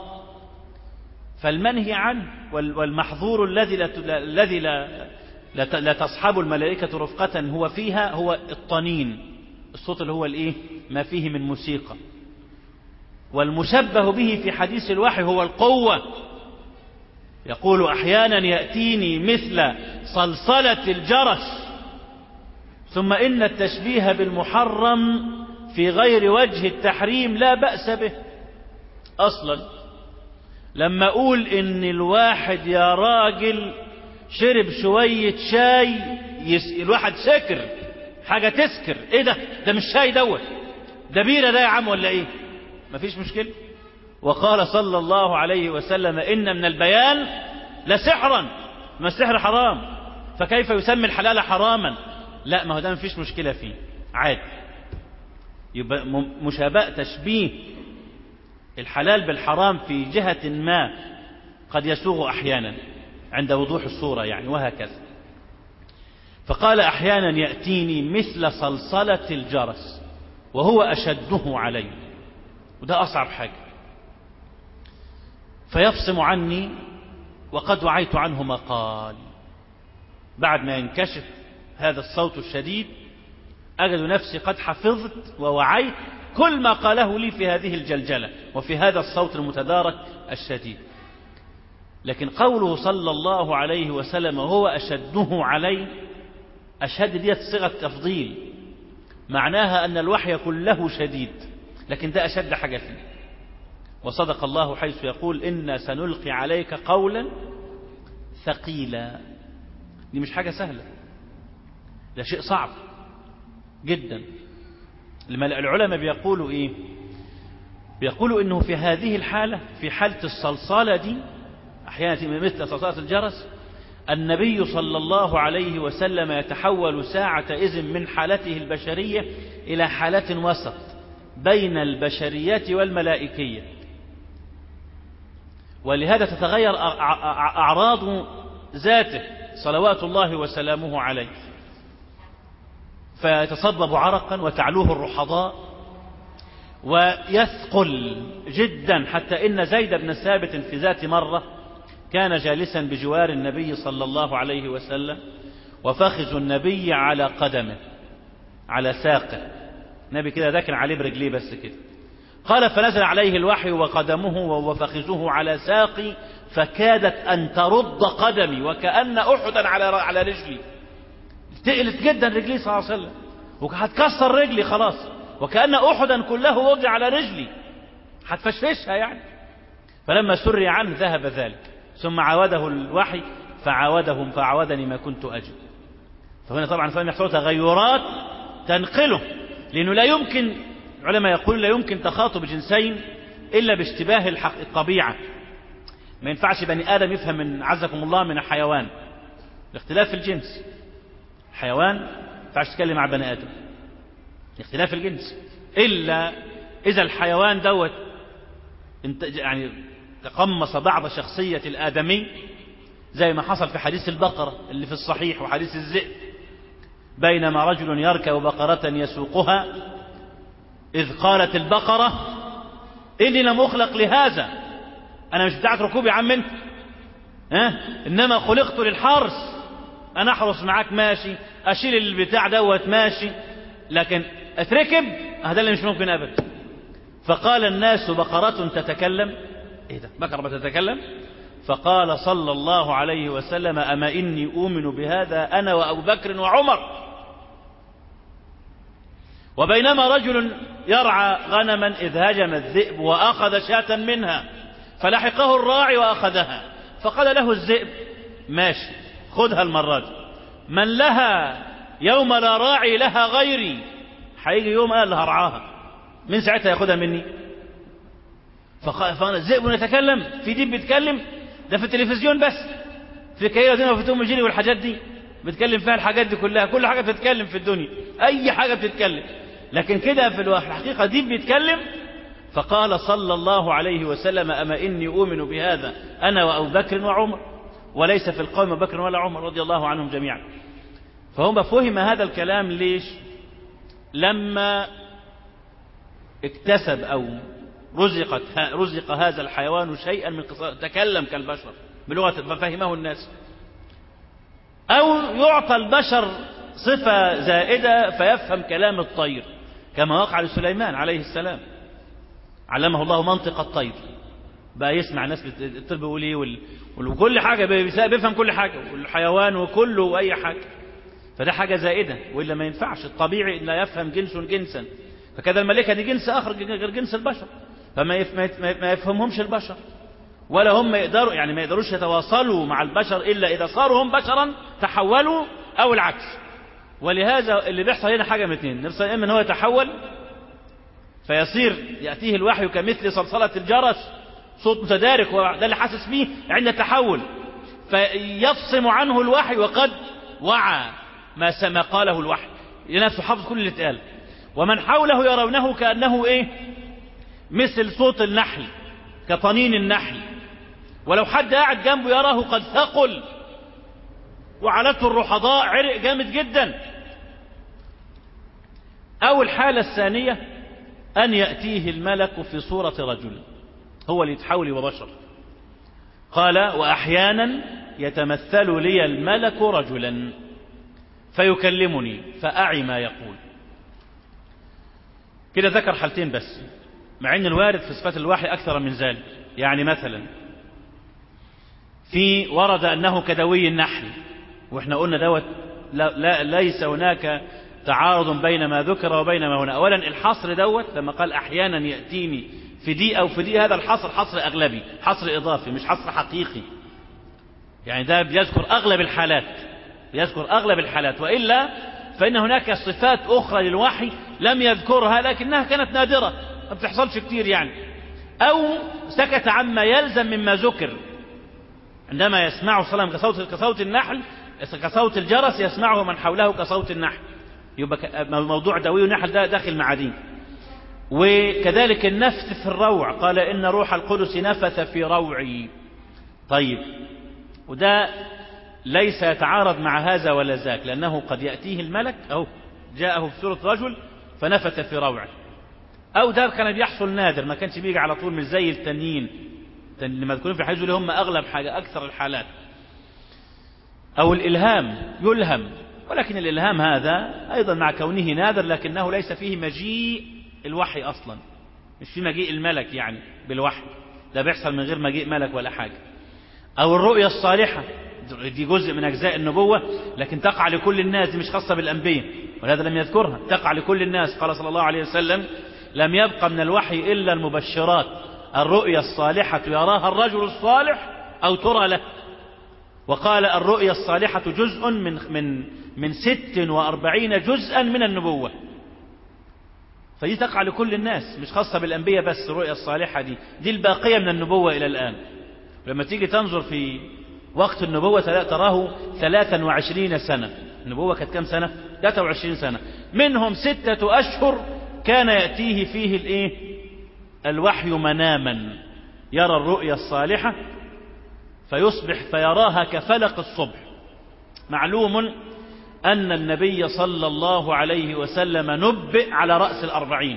فالمنهي عنه والمحظور الذي لا تصحب الملائكة رفقة هو فيها هو الطنين، الصوت اللي هو ما فيه من موسيقى. والمشبه به في حديث الوحي هو القوة. يقول: أحيانا يأتيني مثل صلصلة الجرس. ثم إن التشبيه بالمحرم في غير وجه التحريم لا بأس به أصلا. لما أقول إن الواحد يا راجل شرب شوية شاي الواحد سكر، حاجة تسكر، إيه ده مش شاي دوت، ده بيرة ده يا عم ولا إيه؟ مفيش مشكلة. وقال صلى الله عليه وسلم: إن من البيان لسحرا، ما السحر حرام، فكيف يسمي الحلال حراما؟ لا، ما هو ده مفيش مشكلة فيه، عادي. يبقى مشابهة تشبيه الحلال بالحرام في جهة ما قد يسوغ أحيانا عند وضوح الصورة يعني، وهكذا. فقال: أحيانا يأتيني مثل صلصلة الجرس وهو أشده علي، وده أصعب حاجة. فيفصم عني وقد وعيت عنه ما قال. بعد ما ينكشف هذا الصوت الشديد أجد نفسي قد حفظت ووعيت كل ما قاله لي في هذه الجلجلة وفي هذا الصوت المتدارك الشديد. لكن قوله صلى الله عليه وسلم وهو أشده علي، أشد دي صيغة تفضيل، معناها أن الوحي كله شديد، لكن ده أشد حاجة فيه. وصدق الله حيث يقول: إنا سنلقي عليك قولا ثقيلا. دي مش حاجة سهلة، ده شيء صعب جدا. العلماء بيقولوا إيه؟ بيقولوا إنه في هذه الحالة، في حالة الصلصالة دي، أحيانا مثل صلصالة الجرس، النبي صلى الله عليه وسلم يتحول ساعة إذن من حالته البشرية إلى حالة وسط بين البشرية والملائكية، ولهذا تتغير أعراض ذاته صلوات الله وسلامه عليه، فيتصبب عرقا وتعلوه الرحضاء ويثقل جدا، حتى إن زيد بن ثابت في ذات مرة كان جالسا بجوار النبي صلى الله عليه وسلم، وفخذ النبي على قدمه، على ساقه، النبي كده ذاكر عليه برجليه بس كده. قال: فنزل عليه الوحي وقدمه وفخذه على ساقي، فكادت أن ترد قدمي وكأن أحدا على رجلي. تقلت جدا رجلي صلى الله عليه وسلم، وهتكسر رجلي خلاص، وكأن أحدا كله وضع على رجلي، هتفشفشها يعني. فلما سري عنه ذهب ذلك، ثم عاوده الوحي فعاودني ما كنت أجد. فهنا طبعا يحصل تغيرات تنقله، لأنه لا يمكن، العلماء يقول لا يمكن تخاطب جنسين إلا باشتباه الطبيعة. ما ينفعش بني آدم يفهم من عزكم الله من الحيوان، الاختلاف الجنس. حيوان ما ينفعش تتكلم مع بني آدم، اختلاف الجنس، إلا إذا الحيوان دوت يعني تقمص بعض شخصية الآدمي، زي ما حصل في حديث البقرة اللي في الصحيح وحديث الذئب: بينما رجل يركب بقرة يسوقها إذ قالت البقرة: إني لم أخلق لهذا، أنا مش بتاعت ركوب يا عم أنت، إنما خلقت للحرث، أنا أحرص معاك ماشي، أشيل البتاع دوت ماشي، لكن أتركب هذا اللي مش ممكن أبدا. فقال الناس: بقرة تتكلم؟ إيه ده، بقرة تتكلم؟ فقال صلى الله عليه وسلم: أما إني أؤمن بهذا أنا وأبو بكر وعمر. وبينما رجل يرعى غنما إذ هجم الذئب وأخذ شاة منها، فلحقه الراعي وأخذها، فقال له الذئب: ماشي، خذها المرة دي، من لها يوم لا راعي لها غيري، هيجي يوم قال هرعاها، من ساعتها ياخدها مني. فالذئب يتكلم في دي، بيتكلم ده في التلفزيون بس، في كايرو دينا وفي توم جيري والحاجات دي بتكلم فيها الحاجات دي كلها، كل حاجة بتتكلم في الدنيا، أي حاجة بتتكلم، لكن كده في الحقيقة دي بيتكلم. فقال صلى الله عليه وسلم: أما إني أؤمن بهذا أنا وأبو بكر وعمر، وليس في القوم بكر ولا عمر رضي الله عنهم جميعا. فهم فهم هذا الكلام ليش؟ لما اكتسب أو رزق هذا الحيوان شيئا من قصة، تكلم كالبشر بلغة ففهمه الناس، أو يعطى البشر صفة زائدة فيفهم كلام الطير، كما وقع لسليمان عليه السلام، علمه الله منطق الطير، بقى يسمع ناس الطير بيقول ايه وكل حاجة، بيفهم كل حاجة، والحيوان وكله وأي حاجة، فده حاجة زائدة، وإلا ما ينفعش. الطبيعي إن لا يفهم جنس جنسا، فكذا الملائكة دي جنس آخر غير جنس البشر، فما يفهمهمش البشر، ولا هم يقدروا، يعني ما يقدروش يتواصلوا مع البشر إلا إذا صاروا هم بشرا تحولوا أو العكس. ولهذا اللي بيحصل هنا حاجة من اثنين: نفسه إما إن هو يتحول فيصير يأتيه الوحي كمثل صلصلة الجرس، صوت متدارك، وده اللي حاسس فيه عند التحول، فيفصم عنه الوحي وقد وعى ما قاله الوحي، لنفسه حافظ كل اللي اتقال. ومن حوله يرونه كأنه ايه؟ مثل صوت النحل، كطنين النحل، ولو حد قاعد جنبه يراه قد ثقل وعلته الرحضاء، عرق جامد جدا. أو الحالة الثانية أن يأتيه الملك في صورة رجل، هو اللي يتحول وبشر. قال: وأحيانا يتمثل لي الملك رجلا فيكلمني فأعي ما يقول. كده ذكر حالتين بس، مع أن الوارد في صفات الوحي أكثر من ذلك. يعني مثلا في ورد أنه كدوي النحل، وإحنا قلنا دوت ليس هناك تعارض بين ما ذكر وبين ما هنا. أولا الحصر دوت لما قال أحيانا يأتيني في دي أو في دي، هذا الحصر حصر أغلبي، حصر إضافي، مش حصر حقيقي. يعني ده بيذكر أغلب الحالات، بيذكر أغلب الحالات، وإلا فإن هناك صفات أخرى للوحي لم يذكرها لكنها كانت نادرة، ما بتحصلش كتير يعني. أو سكت عما يلزم مما ذكر، عندما يسمعه صلى الله عليه وسلم كصوت النحل، كصوت الجرس يسمعه من حوله كصوت النحل، يبقى موضوع دوي النحل ده داخل مع دين. وكذلك النفث في الروع، قال إن روح القدس نفث في روعي. طيب، وده ليس يتعارض مع هذا ولا ذاك، لأنه قد يأتيه الملك أو جاءه في صورة رجل فنفث في روعه، أو ده كان بيحصل نادر، ما كانش بيجي على طول، مش زي التانيين اللي مذكورين في الحديث اللي هم أغلب حاجة، أكثر الحالات. أو الإلهام، يلهم، ولكن الإلهام هذا أيضا مع كونه نادر لكنه ليس فيه مجيء الوحي أصلا، مش فيه مجيء الملك يعني بالوحي، ده بيحصل من غير مجيء ملك ولا حاجة. أو الرؤيا الصالحة، دي جزء من أجزاء النبوة لكن تقع لكل الناس، دي مش خاصة بالأنبياء، ولهذا لم يذكرها، تقع لكل الناس. قال صلى الله عليه وسلم: لم يبقى من الوحي إلا المبشرات، الرؤيا الصالحة يراها الرجل الصالح أو ترى له. وقال: الرؤيا الصالحة جزء من 46 جزءا من النبوة، فدي تقع لكل الناس، مش خاصة بالأنبياء بس. الرؤيا الصالحة دي الباقية من النبوة إلى الآن. لما تيجي تنظر في وقت النبوة تراه 23 سنة. النبوة كانت كم سنة؟ 23 سنة، منهم 6 أشهر كان يأتيه فيه الوحي مناما، يرى الرؤيا الصالحة فيصبح فيراها كفلق الصبح. معلوم أن النبي صلى الله عليه وسلم نبئ على رأس 40،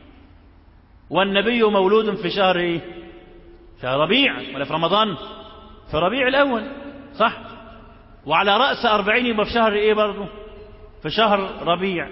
والنبي مولود في شهر شهر ربيع ولا في رمضان؟ في ربيع الأول، صح؟ وعلى رأس 40 يبقى في شهر برضه؟ في شهر ربيع.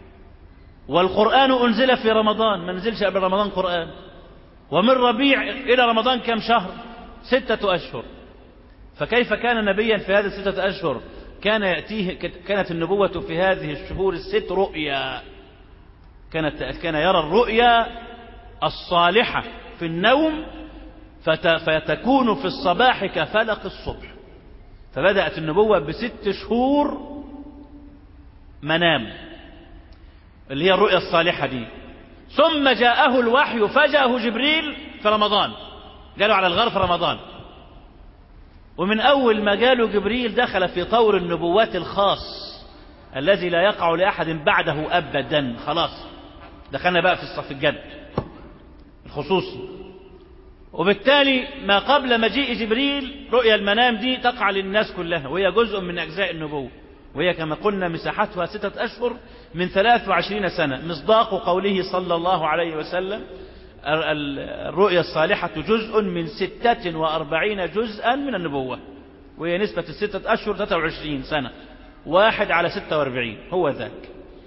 والقرآن أنزل في رمضان، ما نزلش قبل رمضان قرآن. ومن ربيع إلى رمضان كم شهر؟ 6 أشهر. فكيف كان نبيا في هذه 6 أشهر؟ كانت النبوة في هذه الشهور 6 رؤيا، كان يرى الرؤيا الصالحة في النوم فتكون في الصباح كفلق الصبح. فبدأت النبوة ب6 شهور منام اللي هي الرؤيا الصالحة دي، ثم جاءه الوحي فجاءه جبريل في رمضان، جاله على الغار في رمضان. ومن أول ما جاله جبريل دخل في طور النبوات الخاص الذي لا يقع لأحد بعده أبدا. خلاص دخلنا بقى في الصف الجد الخصوصي. وبالتالي ما قبل مجيء جبريل رؤيا المنام دي تقع للناس كلها، وهي جزء من أجزاء النبوة، وهي كما قلنا مساحتها 6 أشهر من 23 سنة، مصداق قوله صلى الله عليه وسلم: الرؤيا الصالحة جزء من 46 جزءا من النبوة، وهي نسبة 6 أشهر 23 سنة، 1/46 هو ذاك.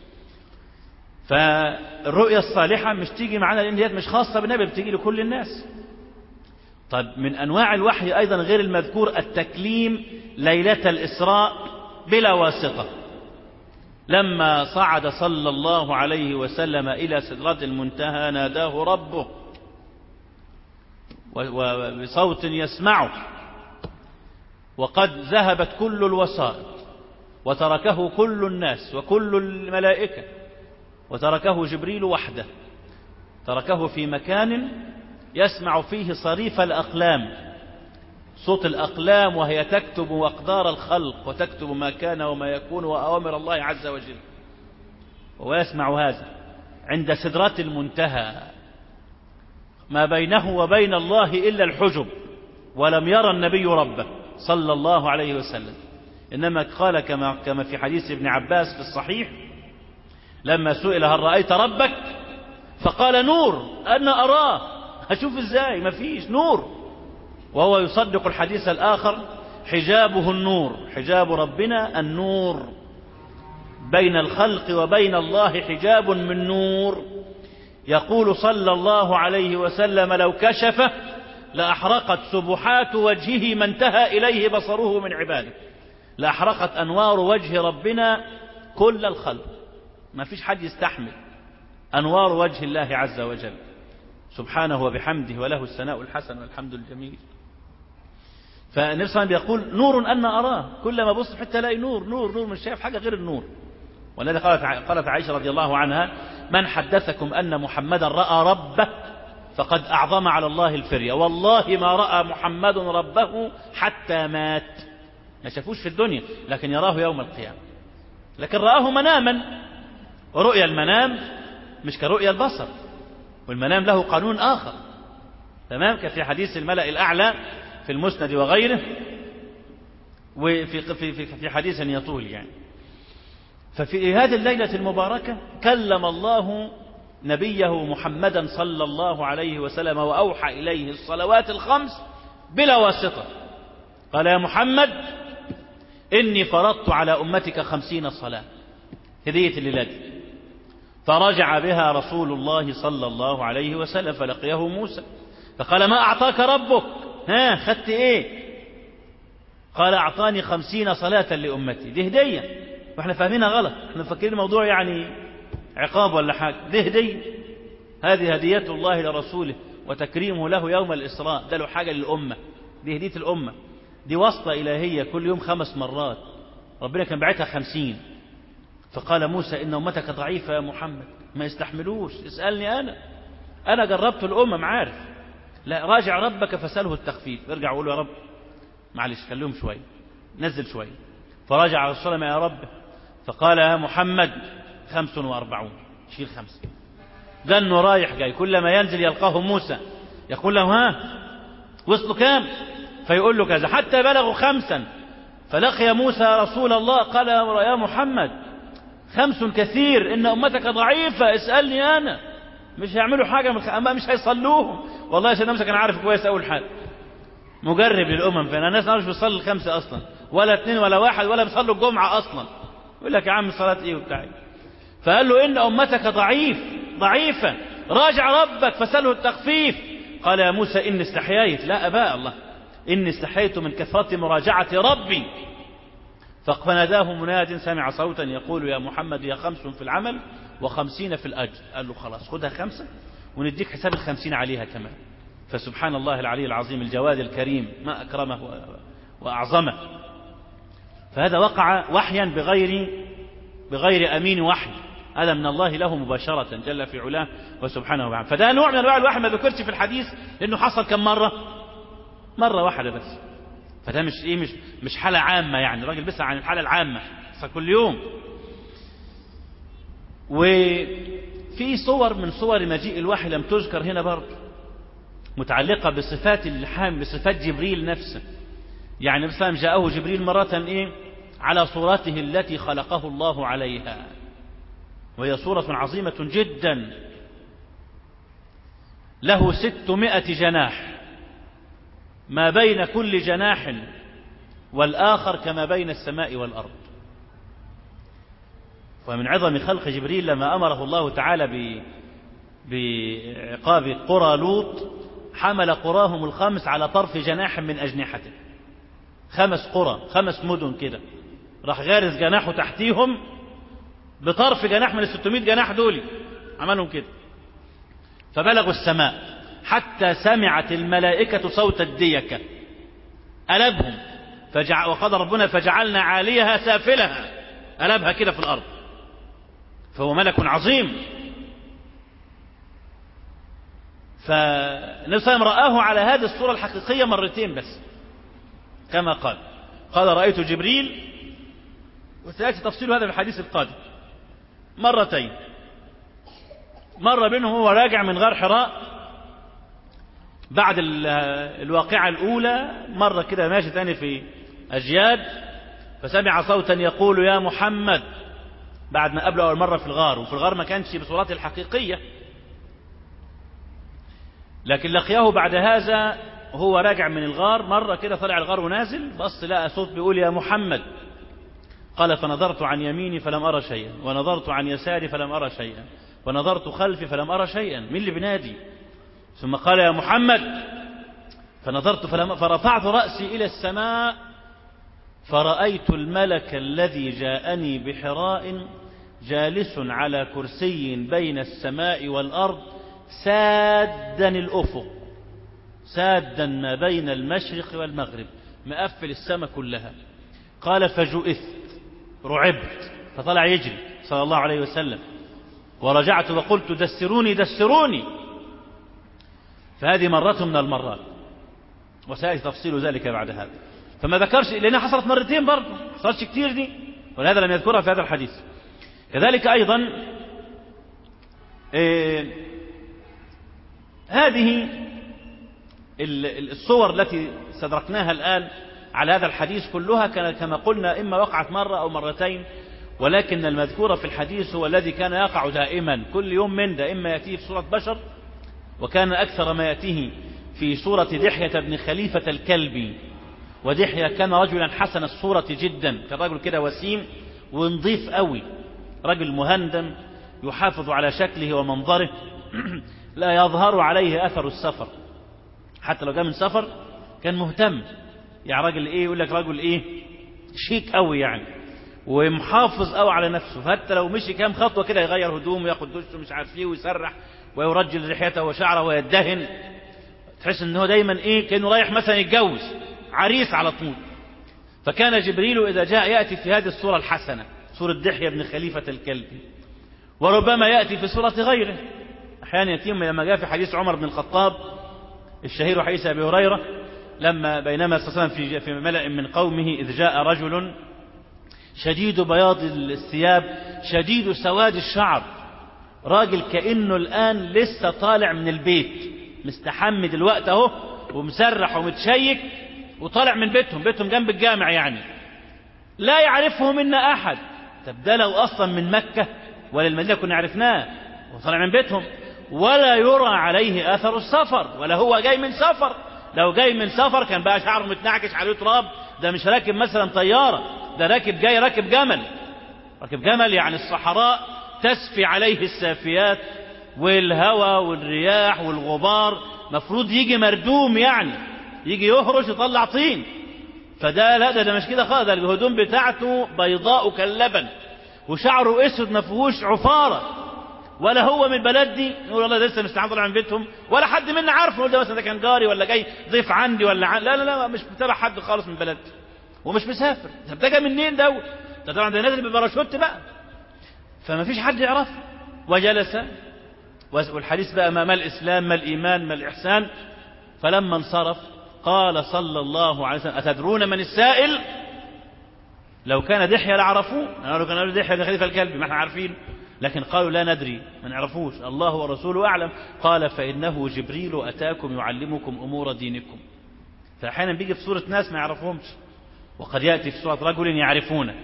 فالرؤيا الصالحة مش تيجي معنا لأن هي مش خاصة بالنبي، بتيجي لكل الناس. طيب من أنواع الوحي أيضا غير المذكور التكليم ليلة الإسراء بلا واسطة. لما صعد صلى الله عليه وسلم إلى سدرة المنتهى ناداه ربه وبصوت يسمعه، وقد ذهبت كل الوسائط وتركه كل الناس وكل الملائكة، وتركه جبريل وحده، تركه في مكان يسمع فيه صريف الأقلام، صوت الأقلام وهي تكتب أقدار الخلق وتكتب ما كان وما يكون وأوامر الله عز وجل، ويسمع هذا عند سدرة المنتهى ما بينه وبين الله إلا الحجب، ولم يرى النبي ربه صلى الله عليه وسلم، إنما قال كما في حديث ابن عباس في الصحيح لما سئل: هل رأيت ربك؟ فقال: نور، أنا أراه، هشوف إزاي؟ ما فيش نور. وهو يصدق الحديث الآخر: حجابه النور، حجاب ربنا النور، بين الخلق وبين الله حجاب من نور. يقول صلى الله عليه وسلم: لو كشف لأحرقت سبحات وجهه ما انتهى إليه بصره من عباده، لأحرقت أنوار وجه ربنا كل الخلق، ما فيش حد يستحمل أنوار وجه الله عز وجل سبحانه وبحمده، وله الثناء الحسن والحمد الجميل. فالنبي صلى الله عليه وسلم يقول: نور أنا أراه، كل ما بص حتى الاقي نور نور نور، مش شايف حاجة غير النور. ولذا قالت عائشة رضي الله عنها: من حدثكم أن محمدا رأى ربه فقد أعظم على الله الفرية، والله ما رأى محمد ربه حتى مات. ما شافوش في الدنيا لكن يراه يوم القيامة، لكن رآه مناما، ورؤيا المنام مش كرؤيا البصر، والمنام له قانون آخر تمام، كفي حديث الملأ الأعلى في المسند وغيره، وفي حديث يطول يعني. ففي هذه الليلة المباركة كلم الله نبيه محمدا صلى الله عليه وسلم وأوحى إليه الصلوات الخمس بلا واسطة. قال: يا محمد إني فرضت على أمتك 50 صلاة، هدية الليلة دي. فرجع بها رسول الله صلى الله عليه وسلم فلقيه موسى فقال: ما أعطاك ربك؟ ها، خدت إيه؟ قال: أعطاني 50 صلاة لأمتي. دي هدية، واحنا فاهمينها غلط، احنا مفكرين الموضوع يعني عقاب ولا حاجة. دي هدية، هذه هدية الله لرسوله وتكريمه له يوم الإسراء، ده له حاجة للأمة، دي هدية الأمة، دي واسطة إلهية كل يوم 5 مرات، ربنا كان بعتها 50. فقال موسى: إن أمتك ضعيفة يا محمد، ما يستحملوش، اسألني أنا جربت الأمم عارف. لا، راجع ربك فسأله التخفيف، ارجع وقول: يا رب معلش خليهم شوية، نزل شوية. فراجع رسول الله: يا رب. فقال: يا محمد 45، شيل 5. ده انه رايح جاي، كلما ينزل يلقاه موسى يقول له: ها، وصلوا كام؟ فيقول له كذا، حتى بلغوا 5. فلقي موسى رسول الله قال: يا محمد 5 كثير، إن أمتك ضعيفة، اسألني أنا. مش هيعملوا حاجة مش هيصلوهم. والله يا سيدنا موسى كان عارف كويس أول حاجة، مجرب للأمم، فإن الناس مش بيصلي 5 أصلا، ولا 2 ولا 1، ولا بيصلوا الجمعة أصلا. يقول لك: يا عم صلاة إيه وبتاع. فقال له: إن أمتك ضعيفة، راجع ربك فسأله التخفيف. قال: يا موسى إني استحييت. لا أباء الله، إني استحييت من كثرة مراجعة ربي. فناداه مناد سمع صوتا يقول: يا محمد، يا 5 في العمل و50 في الأجر. قال له خلاص خدها 5 ونديك حساب 50 عليها كمان. فسبحان الله العلي العظيم الجواد الكريم ما أكرمه وأعظمه. فهذا وقع وحيا بغير أمين وحي، هذا من الله له مباشرة جل في علاه وسبحانه وتعالى. فده نوع من أنواع الوحي ما ذكرش في الحديث لأنه حصل كم مرة واحدة بس. فده مش حالة عامة يعني، الراجل بيسأل عن الحالة العامة حصل كل يوم. وفي صور من صور مجيء الوحي لم تذكر هنا برضه متعلقة بصفات اللحام، بصفات جبريل نفسه. يعني مثلا جاءه جبريل مرة على صورته التي خلقه الله عليها، وهي صورة عظيمة جدا، له 600 جناح، ما بين كل جناح والآخر كما بين السماء والأرض. ومن عظم خلق جبريل لما أمره الله تعالى بعقاب قرى لوط حمل قراهم ال5 على طرف جناح من أجنحته. 5 قرى 5 مدن كده، راح غارز جناحه تحتيهم بطرف جناح من 600 جناح دول، عملهم كده. فبلغوا السماء حتى سمعت الملائكة صوت الديكة، قلبهم وقال ربنا فجعلنا عاليها سافلها، قلبها كده في الأرض. فهو ملك عظيم. فالنبي صلى الله عليه وسلم رآه على هذه الصورة الحقيقية مرتين بس كما قال رأيت جبريل، وسيأتي تفصيل هذا في الحديث القادم، مرتين. مرة بينهم هو راجع من غار حراء بعد الواقعة الأولى، مرة كده ماشي تاني في أجياد فسمع صوتا يقول يا محمد، بعد ما قبله أول مرة في الغار، وفي الغار ما كانش بصورته الحقيقية، لكن لقياه بعد هذا وهو راجع من الغار. مرة كده طلع الغار ونازل، بص لقى صوت بيقول يا محمد. قال فنظرت عن يميني فلم أرى شيئا، ونظرت عن يساري فلم أرى شيئا، ونظرت خلفي فلم أرى شيئا. مين اللي بنادي؟ ثم قال يا محمد. فنظرت فرفعت رأسي إلى السماء فرأيت الملك الذي جاءني بحراء جالس على كرسي بين السماء والأرض سادا الأفق، سادا ما بين المشرق والمغرب، مقفل السماء كلها. قال فجئت، رعبت، فطلع يجري صلى الله عليه وسلم، ورجعت وقلت دسروني دسروني. فهذه مرة من المرات، وسيأتي تفصيل ذلك بعد هذا. فما ذكرش لأنها حصلت مرتين برضه، ما حصلتش كتير دي، ولهذا لم يذكرها في هذا الحديث. كذلك أيضا هذه الصور التي استدركناها الآن على هذا الحديث كلها كانت كما قلنا إما وقعت مرة أو مرتين، ولكن المذكور في الحديث هو الذي كان يقع دائما كل يوم من ده، إما يأتيه في صورة بشر، وكان أكثر ما يأتيه في صورة دحية بن خليفة الكلبي. ودحية كان رجلا حسن الصورة جدا، كان رجل كده وسيم ونظيف قوي، رجل مهندم يحافظ على شكله ومنظره لا يظهر عليه أثر السفر، حتى لو جاء من سفر كان مهتم، يعني راجل ايه، يقول لك رجل ايه شيك قوي يعني، ومحافظ قوي على نفسه. فحتى لو مشي كام خطوه كده يغير هدومه وياخد دشه مش عارف ايه ويسرح ويرجل لحيته وشعره ويدهن، تحس ان هو دايما ايه كانه رايح مثلا يتجوز، عريس على طول. فكان جبريل اذا جاء ياتي في هذه الصوره الحسنه، صوره دحية بن خليفه الكلبي، وربما ياتي في صوره غيره. احيانا يتم لما جاء في حديث عمر بن الخطاب الشهير حديث ابي هريره، لما بينما صلى الله عليه وسلم في ملأ من قومه إذ جاء رجل شديد بياض الثياب شديد سواد الشعر، راجل كأنه الآن لسه طالع من البيت، مستحمد الوقت اهو ومسرح ومتشيك وطالع من بيتهم جنب الجامع يعني، لا يعرفه منا أحد. طب ده لو أصلا من مكة ولا المدينة كنا عرفناه، وطالع من بيتهم، ولا يرى عليه أثر السفر، ولا هو جاي من سفر. لو جاي من سفر كان بقى شعره متنعكش عليه تراب، ده مش راكب مثلا طيارة، ده راكب جمل يعني الصحراء تسفي عليه السافيات والهواء والرياح والغبار، مفروض يجي مردوم يعني، يجي يهرش يطلع طين. فده لا، ده مش كده خالص، الهدوم بتاعته بيضاء كاللبن، وشعره اسود ما فيهوش عفارة، ولا هو من البلد دي نقول والله ده لسه مستعان طالع من بيتهم، ولا حد منا عارفه نقول ده مثلا ده كان جاري ولا جاي ضيف عندي ولا لا لا لا، مش متابع حد خالص من بلد ومش مسافر. طب ده جاي منين ده طبعا ده نازل بباراشوت بقى، فما فيش حد يعرف. وجلس، والحديث بقى ما الإسلام ما الإيمان ما الإحسان. فلما انصرف قال صلى الله عليه وسلم أتدرون من السائل؟ لو كان دحية لعرفوه، لو كان دحية لخليفة الكلب ما احنا عارفين، لكن قالوا لا ندري ما نعرفوش، الله ورسوله أعلم. قال فإنه جبريل أتاكم يعلمكم أمور دينكم. فأحيانا بيجي في صورة ناس ما يعرفهمش، وقد يأتي في صورة رجل يعرفونه.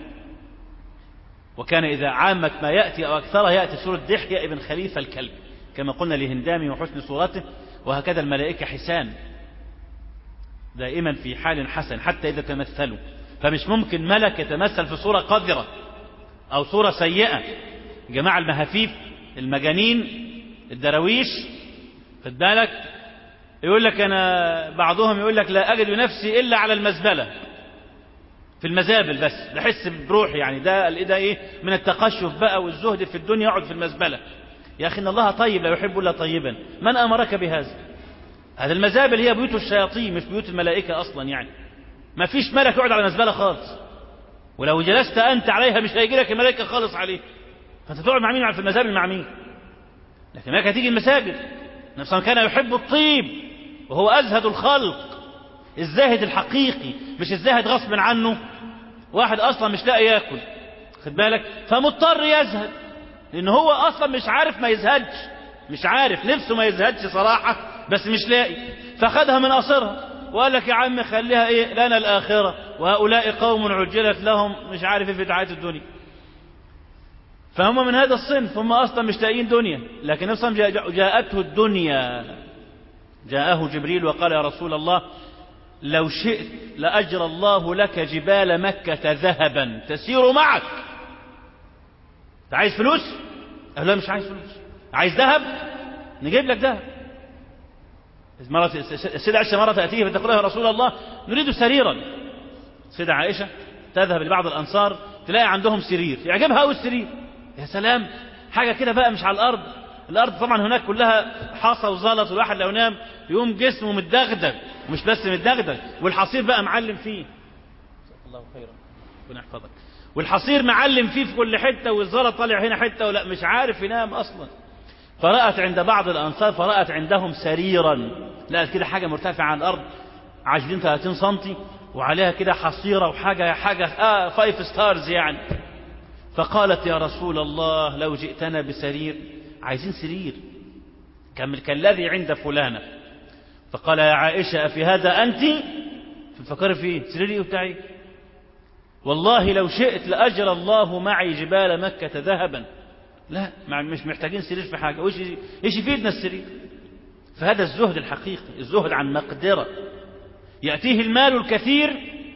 وكان إذا عامة ما يأتي أو أكثرها يأتي صورة دحية ابن خليفة الكلب كما قلنا لهندامي وحسن صورته. وهكذا الملائكة حسان دائما في حال حسن حتى إذا تمثلوا، فمش ممكن ملك يتمثل في صورة قذرة أو صورة سيئة. جماعة المهافيف المجانين الدرويش خد بالك يقول لك أنا، بعضهم يقول لك لا أجد نفسي إلا على المزبلة في المزابل، بس بحس بروحي يعني ده إيه من التقشف بقى والزهد في الدنيا، يقعد في المزبلة. يا أخي إن الله طيب لا يحب إلا طيبا، من أمرك بهذا؟ هذا المزابل هي بيوت الشياطين مش بيوت الملائكة أصلا، يعني ما فيش ملك يقعد على المزبلة خالص، ولو جلست أنت عليها مش هيجي لك الملائكة خالص عليه، فأنت تقعد مع مين في المزابل مع مين؟ لكن الملائكة هتيجي المساجد. نفسه كان يحب الطيب وهو أزهد الخلق، الزاهد الحقيقي مش الزاهد غصب عنه. واحد أصلا مش لاقي يأكل خد بالك فمضطر يزهد، لأن هو أصلا مش عارف ما يزهدش، مش عارف نفسه ما يزهدش صراحة بس مش لاقي، فخدها من قصرها وقال لك يا عم خليها إيه لنا الآخرة، وهؤلاء قوم عجلت لهم مش عارف في دعاية الدنيا. فهم من هذا الصنف، هم أصلا مش لاقيين دنيا، لكن نفسهم جاءته الدنيا. جاءه جبريل وقال يا رسول الله لو شئت لأجرى الله لك جبال مكة ذهبا تسير معك. انت عايز فلوس؟ قال لا مش عايز فلوس، عايز ذهب نجيب لك ذهب. السيدة عائشة مرة تأتيه فتقول يا رسول الله نريد سريرا. السيدة عائشة تذهب لبعض الأنصار تلاقي عندهم سرير يعجبها أو السرير، يا سلام حاجة كده بقى مش على الأرض. الأرض طبعا هناك كلها حاصة وزلط، والواحد لو نام يقوم جسمه متدغدغ، ومش بس متدغدغ والحصير بقى معلم فيه. الله خيرا ربنا يحفظك. والحصير معلم فيه في كل حتة، والزلط طالع هنا حتة ولا مش عارف ينام أصلا. فرأت عند بعض الأنصار فرأت عندهم سريرا، لقت كده حاجة مرتفعة عن الأرض 20-30 سنتي وعليها كده حصيرة وحاجة 5 ستارز يعني. فقالت يا رسول الله لو جئتنا بسرير، عايزين سرير كالذي عند فلانة. فقال يا عائشة أفي هذا أنت؟ فكر فيه سريري وبتاعي، والله لو شئت لأجر الله معي جبال مكة ذهبا. لا مش محتاجين سرير في حاجة، ايش يفيدنا السرير؟ فهذا الزهد الحقيقي، الزهد عن مقدرة. يأتيه المال الكثير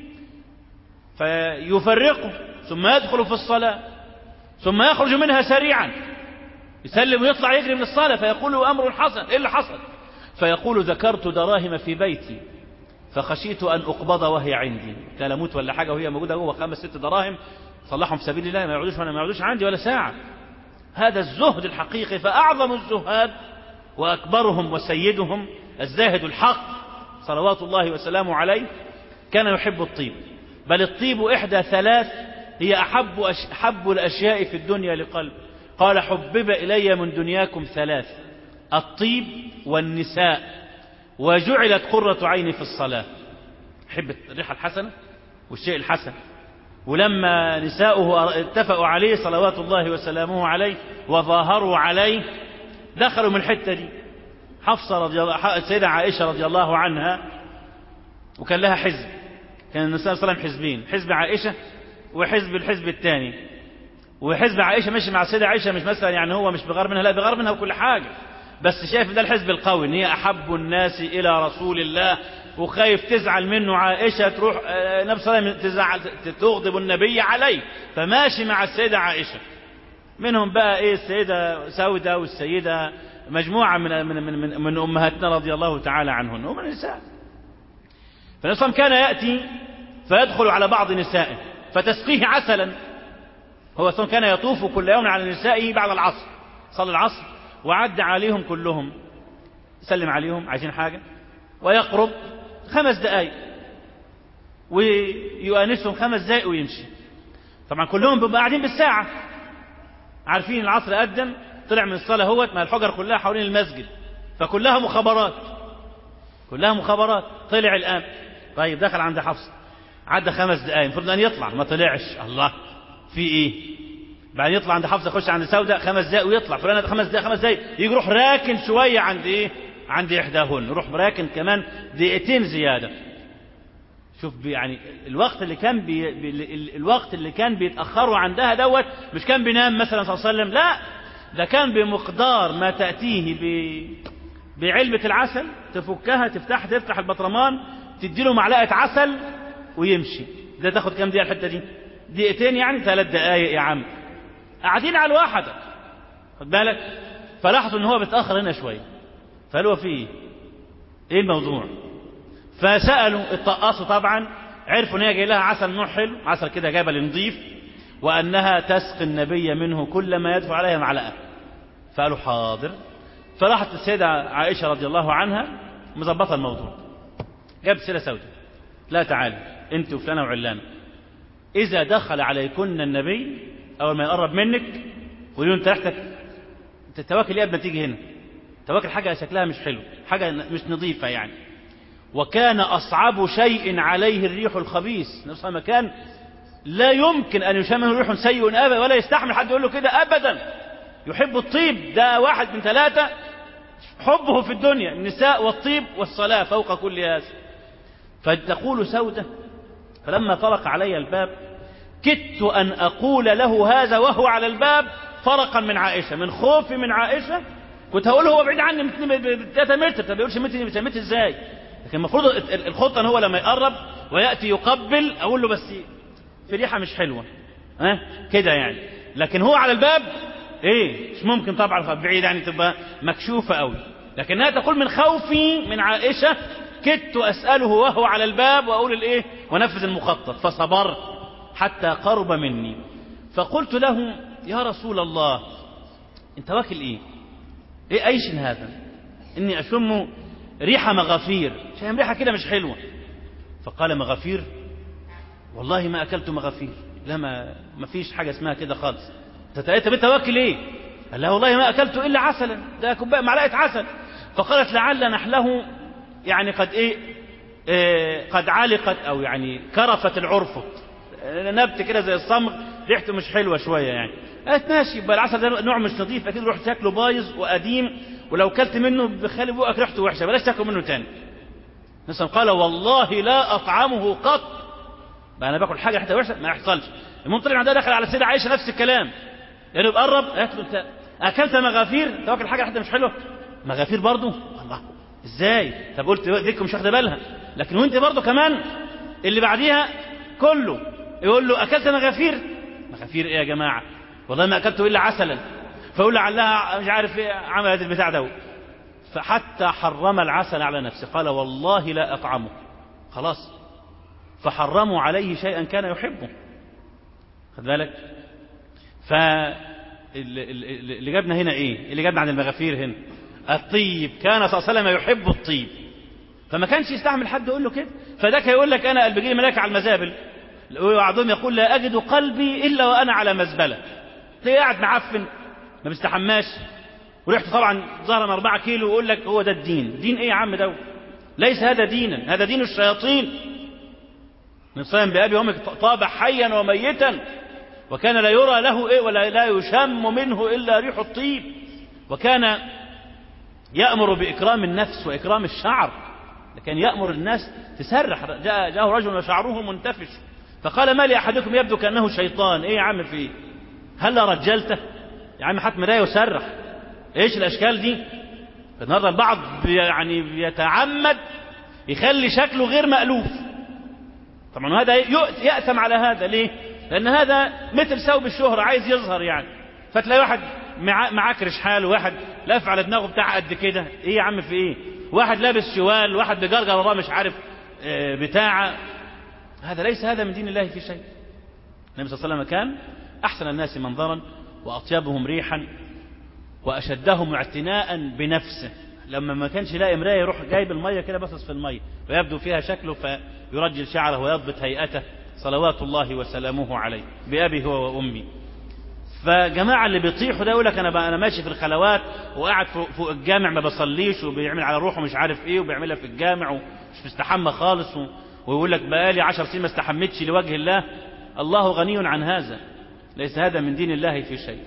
فيفرقه ثم يدخل في الصلاة ثم يخرج منها سريعا، يسلم ويطلع يجري من الصلاة، فيقول أمر حصل. إيه اللي حصل؟ فيقول ذكرت دراهم في بيتي فخشيت أن أقبض وهي عندي، كان أموت ولا حاجة وهي موجودة جوه 5-6 دراهم صلحهم في سبيل الله، ما يعودوش عندي ولا ساعة. هذا الزهد الحقيقي. فأعظم الزهاد وأكبرهم وسيدهم الزاهد الحق صلوات الله وسلامه عليه كان يحب الطيب، بل الطيب إحدى 3 هي أحب الأشياء في الدنيا لقلب. قال حبب إلي من دنياكم 3: الطيب والنساء وجعلت قرة عيني في الصلاة. حب الريحة الحسنة والشيء الحسن. ولما نساؤه اتفقوا عليه صلوات الله وسلامه عليه وظاهروا عليه دخلوا من الحتة دي. حفصة السيدة عائشة رضي الله عنها وكان لها حزب، كان النساء صلى الله عليه وسلم حزبين، حزب عائشة وحزب الحزب الثاني. وحزب عائشة ماشي مع السيدة عائشة مش مثلا يعني هو مش بغار منها، لا بغار منها وكل حاجة، بس شايف ده الحزب القوي ان هي احب الناس الى رسول الله، وخايف تزعل منه عائشة تروح نفس تزعل تغضب النبي عليه، فماشي مع السيدة عائشة. منهم بقى ايه السيدة سودة والسيدة مجموعة من امهاتنا رضي الله تعالى عنهن ومن النساء. فالنبي كان يأتي فيدخل على بعض نسائه فتسقيه عسلا. هو كان يطوف كل يوم على نسائه بعد العصر صلى العصر وعد عليهم كلهم، سلم عليهم عايزين حاجة، ويقرب 5 دقايق ويؤانسهم 5 دقايق ويمشي. طبعا كلهم بيبقوا قاعدين بالساعة، عارفين العصر أذن، طلع من الصلاة هوت، ما الحجر كلها حوالين المسجد، فكلها مخابرات، كلها مخابرات. طلع الآن، طيب دخل عند حفصة، عدى 5 دقايق، المفروض أن يطلع، ما طلعش، الله في إيه؟ بعدين يطلع عند حفصة، يخش عند سودة 5 دقايق ويطلع، فلان 5 دقايق 5 دقايق، يجي يروح راكن شوية عند إيه؟ عند إحداهن، يروح راكن كمان 2 دقيقتين زيادة. شوف يعني الوقت اللي كان بيتأخروا عندها دوت، مش كان بينام مثلا صلى الله عليه وسلم، لا، ده كان بمقدار ما تأتيه بعلبة العسل، تفكها تفتح البطرمان، تديله معلقة عسل ويمشي. ده تاخد كام دقيقة الحتة دي؟ 2 دقيقتين يعني، 3 دقايق يا عم، قاعدين على الواحدة، خد بالك. فلاحظوا ان هو بيتأخر هنا شوية، فقالوا فيه ايه الموضوع؟ فسألوا، اتطقصوا طبعا، عرفوا ان هي جاي لها عسل نوع حلو، عسل كده جبل نظيف، وانها تسقي النبي منه كل ما يدفع عليها معلقة. فقالوا حاضر. فراحت السيدة عائشة رضي الله عنها مظبطة الموضوع، جاب سيرة سوداء، لا تعالي انت وفلانة وعلانة، اذا دخل عليكن النبي اول ما يقرب منك ويقول انت ريحتك تتواكل يا ابنة، تيجي هنا تواكل حاجة شكلها مش حلو، حاجة مش نظيفة يعني. وكان أصعب شيء عليه الريح الخبيث، نفس ما كان لا يمكن أن يشمه ريح سيء أبدا، ولا يستحمل حد يقول له كده أبدا. يحب الطيب، ده 1 من 3 حبه في الدنيا، النساء والطيب والصلاة فوق كل هذا. فتقول سودة: فلما طرق علي الباب كدت أن أقول له هذا وهو على الباب فرقا من عائشة، من خوفي من عائشة كنت هقول هو بعيد عني ب3 متر، طب يقولش متر ازاي؟ لكن المفروض الخطة ان هو لما يقرب ويأتي يقبل اقول له بس في ريحة مش حلوة، كده يعني. لكن هو على الباب ايه، مش ممكن طبعا بعيد يعني تبقى مكشوفة قوي. لكنها تقول من خوفي من عائشة كدت أسأله وهو على الباب وأقول الايه ونفذ المخطط، فصبرت حتى قرب مني. فقلت له: يا رسول الله، انت واكل ايه ايش هذا؟ اني اشم ريحة مغافير، شايم ريحة كده مش حلوة. فقال: مغافير؟ والله ما اكلت مغافير، لا ما فيش حاجة اسمها كده خالص. انت واكل ايه؟ قال له: والله ما اكلت الا عسلا، ده كوبايه معلقة عسل. فقالت: لعل نحله يعني قد قد علقت او يعني كرفت العرفة، نبت كده زي الصمغ، ريحته مش حلوة شوية يعني. قالت: ماشي، يبقى العسل ده نوع مش نظيف، اكيد روح شكله بايظ وقديم، ولو كلت منه بخلي بقك ريحته وحشة، بلاش تاكل منه تاني. مثلا قال: والله لا اطعمه قط، بقى انا باكل حاجة ريحتها وحشة ما يحصلش. المهم طلع ده دخل على السيدة عائشة نفس الكلام، يعني بقرب قالت له: انت اكلت مغافير؟ انت واكل حاجة ريحتها مش حلوة؟ مغافير برضه؟ الله، ازاي؟ طب قلت ديك مش واخده بالها، لكن وانت برضه كمان اللي بعديها كله يقول له: اكلت مغافير؟ مغافير ايه يا جماعة؟ والله ما اكلته الا عسلا. فيقول لعلها مش عارف ايه عملت البتاع ده. فحتى حرم العسل على نفسه، قال: والله لا اطعمه. خلاص، فحرموا عليه شيئا كان يحبه، خد بالك. اللي جابنا هنا ايه؟ اللي جابنا عن المغافير هنا الطيب، كان صلى الله عليه وسلم يحب الطيب، فما كانش يستحمل حد يقول له كده. فذاك يقول لك: انا قلبي جاي ملاك على المزابل، وبعضهم يقول: لا اجد قلبي الا وانا على مزبله، تلاقيه قاعد معفن ما بيستحماش، وريحته طبعا ظهر 4 كيلو، ويقول لك هو ده الدين. دين ايه يا عم ده؟ ليس هذا دينا، هذا دين الشياطين. نصيم بأبي وأمك طاب حيا وميتا، وكان لا يرى له إيه ولا لا يشم منه إلا ريح الطيب، وكان يأمر بإكرام النفس وإكرام الشعر، لكن يأمر الناس تسرح. جاءه رجل وشعره منتفش فقال: ما لي أحدكم يبدو كأنه شيطان. إيه يا عم في إيه؟ هلا رجلته يا عم، حط مراية وسرح، إيش الأشكال دي؟ النهارده البعض يعني بيتعمد يخلي شكله غير مألوف. طبعا هذا يأثم على هذا. ليه؟ لأن هذا مثل ثوب الشهرة، عايز يظهر يعني. فتلاقي واحد معكرش حاله، واحد لف على دماغه بتاع قد كده. ايه يا عم في ايه؟ واحد لابس شوال، واحد بجرجر وراه مش عارف بتاع. هذا ليس هذا من دين الله في شيء. النبي صلى الله عليه وسلم كان أحسن الناس منظرا وأطيبهم ريحا وأشدهم اعتناء بنفسه. لما ما كانش لاقي مراية يروح جايب المية كده بصص في المية ويبدو فيها شكله فيرجل شعره ويضبط هيئته صلوات الله وسلامه عليه بأبي هو وأمي. فجماعة اللي بيطيحوا ده يقول لك أنا ماشي في الخلوات وقاعد فوق الجامع ما بصليش وبيعمل على روحه مش عارف إيه وبيعملها في الجامع ومش مستحمى خالص ويقول لك بقالي 10 سنين ما استحمتش لوجه الله. الله غني عن هذا، ليس هذا من دين الله في شيء.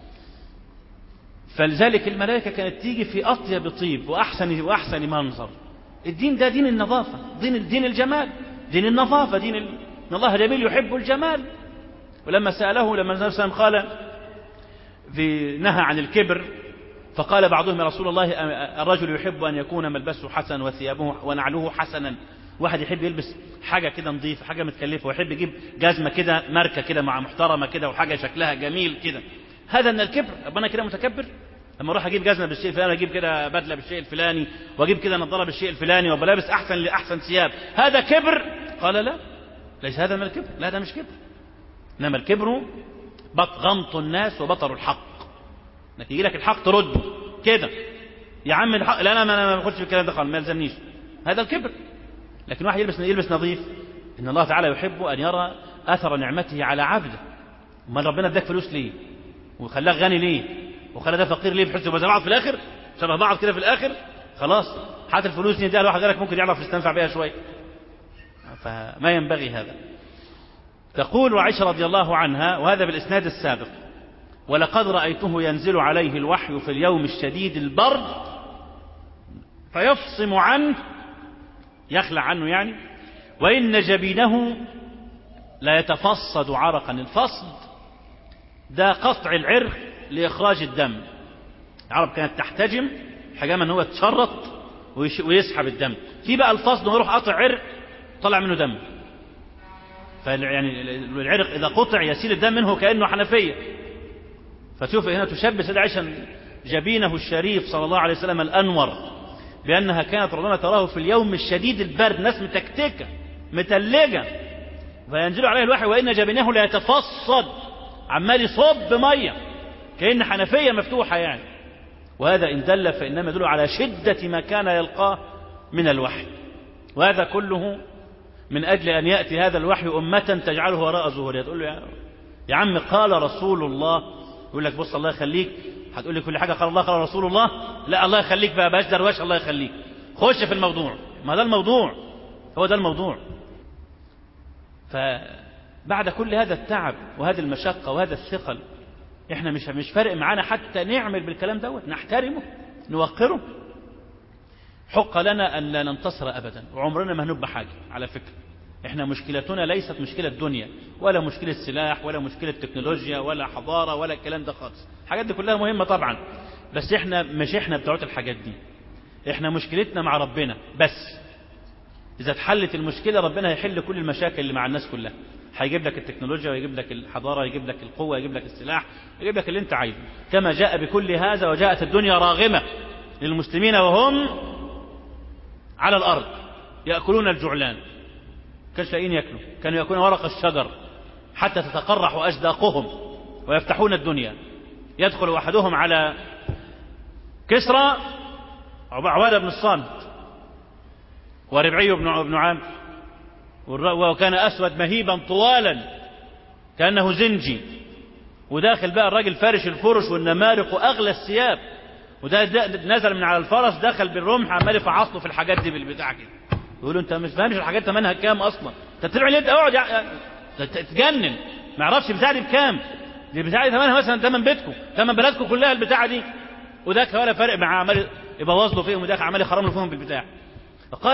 فلذلك الملائكة كانت تيجي في أطيب طيب وأحسن منظر. الدين ده دين النظافة، دين الجمال، دين النظافة، إن الله جميل يحب الجمال. ولما سأله لما النبي صلى الله عليه وسلم قال نهى عن الكبر، فقال بعضهم يا رسول الله الرجل يحب أن يكون ملبسه حسن وثيابه ونعله حسنا. واحد يحب يلبس حاجة كده نظيفة، حاجة متكلفة، ويحب يجيب جزمة كده ماركة كده مع محترمة كده وحاجة شكلها جميل كده. هذا من الكبر. أبقى أنا كده متكبر لما أروح أجيب جزمة بالشيء الفلاني، أجيب كده بدلة بالشيء الفلاني، وأجيب كده نظارة بالشيء الفلاني، وبلابس أحسن ثياب. هذا كبر؟ قال لا، ليس هذا من الكبر. لا، ده مش كبر. إنما الكبر غمط الناس وبطر الحق، انك يجي لك الحق ترده كده يا عم الحق. لا، انا ما باخدش في الكلام ده خالص، ما يلزمنيش. هذا الكبر. لكن واحد يلبس نظيف، ان الله تعالى يحب ان يرى اثر نعمته على عبده. امال ربنا اداك فلوس ليه؟ وخلاك غني ليه؟ وخلى ده فقير ليه؟ بحيث يبقى زي بعض في الاخر، شبه بعض كده في الاخر. خلاص حتى الفلوس دي اديها لواحد غيرك ممكن يعرف يستنفع بها شويه. فما ينبغي هذا. تقول عائشة رضي الله عنها، وهذا بالإسناد السابق: ولقد رأيته ينزل عليه الوحي في اليوم الشديد البرد فيفصم عنه، يخلع عنه يعني، وإن جبينه لا يتفصد عرقا. الفصد ده قطع العرق لإخراج الدم. العرب كانت تحتجم حجاما ان هو يتشرط ويسحب الدم. في بقى الفصد انه يروح قطع عرق طلع منه دم. يعني العرق إذا قطع يسيل الدم منه كأنه حنفية. فتشوف هنا تشبه سيدة عائشة جبينه الشريف صلى الله عليه وسلم الأنور بأنها كانت ربما تراه في اليوم الشديد البرد، ناس متكتكة متلجة، فينزل عليه الوحي وإن جبينه لا يتفصد، عمال يصب مية كأن حنفية مفتوحة يعني. وهذا إن دل فإنما يدل على شدة ما كان يلقاه من الوحي. وهذا كله من أجل أن يأتي هذا الوحي أمة تجعله وراء ظهورها. تقول له يا عم قال رسول الله، يقول لك بص الله يخليك، هتقول لي كل حاجة قال الله قال رسول الله؟ لا، الله يخليك بقى باش درواش، الله يخليك خش في الموضوع. ما ده الموضوع، هو ده الموضوع. فبعد كل هذا التعب وهذه المشقة وهذا الثقل، احنا مش فارق معانا حتى نعمل بالكلام دوت، نحترمه نوقره. حق لنا أن لا ننتصر أبدا، وعمرنا ما هنبقى حاجة. على فكرة احنا مشكلتنا ليست مشكلة دنيا ولا مشكلة سلاح ولا مشكلة تكنولوجيا ولا حضارة ولا الكلام ده خالص. الحاجات دي كلها مهمة طبعا، بس احنا بتوعت الحاجات دي. احنا مشكلتنا مع ربنا بس. إذا اتحلت المشكلة ربنا هيحل كل المشاكل اللي مع الناس كلها. هيجيب لك التكنولوجيا ويجيب لك الحضارة، يجيب لك القوة، يجيب لك السلاح، يجيب لك اللي انت عايزه. كما جاء بكل هذا وجاءت الدنيا راغمة للمسلمين وهم على الأرض يأكلون الجعلان. كانش لاقيين يأكلوا، كانوا يأكلون ورق الشجر حتى تتقرح أجداقهم ويفتحون الدنيا. يدخل أحدهم على كسرى عبادة بن الصامت وربعي بن عامر، وكان أسود مهيبا طوالا كأنه زنجي، وداخل بقى الراجل فارش الفرش والنمارق وأغلى الثياب، وده نزل من على الفرس دخل بالرمح عمال يفعص له في الحاجات دي بالبتاع كده. يقولوا انت مش فاهمش الحاجات ثمنها كام اصلا، انت بتبيع ليه؟ انت اقعد تتجنن، ما يعرفش البتاعه دي بكام. دي البتاعه دي ثمنها مثلا ثمن بيتكم، ثمن بلدكم كلها البتاعه دي. وده ولا فارق معاه، عمال يبوظ له فيهم، وده عمال يخرم له فيهم بالبتاع. فقال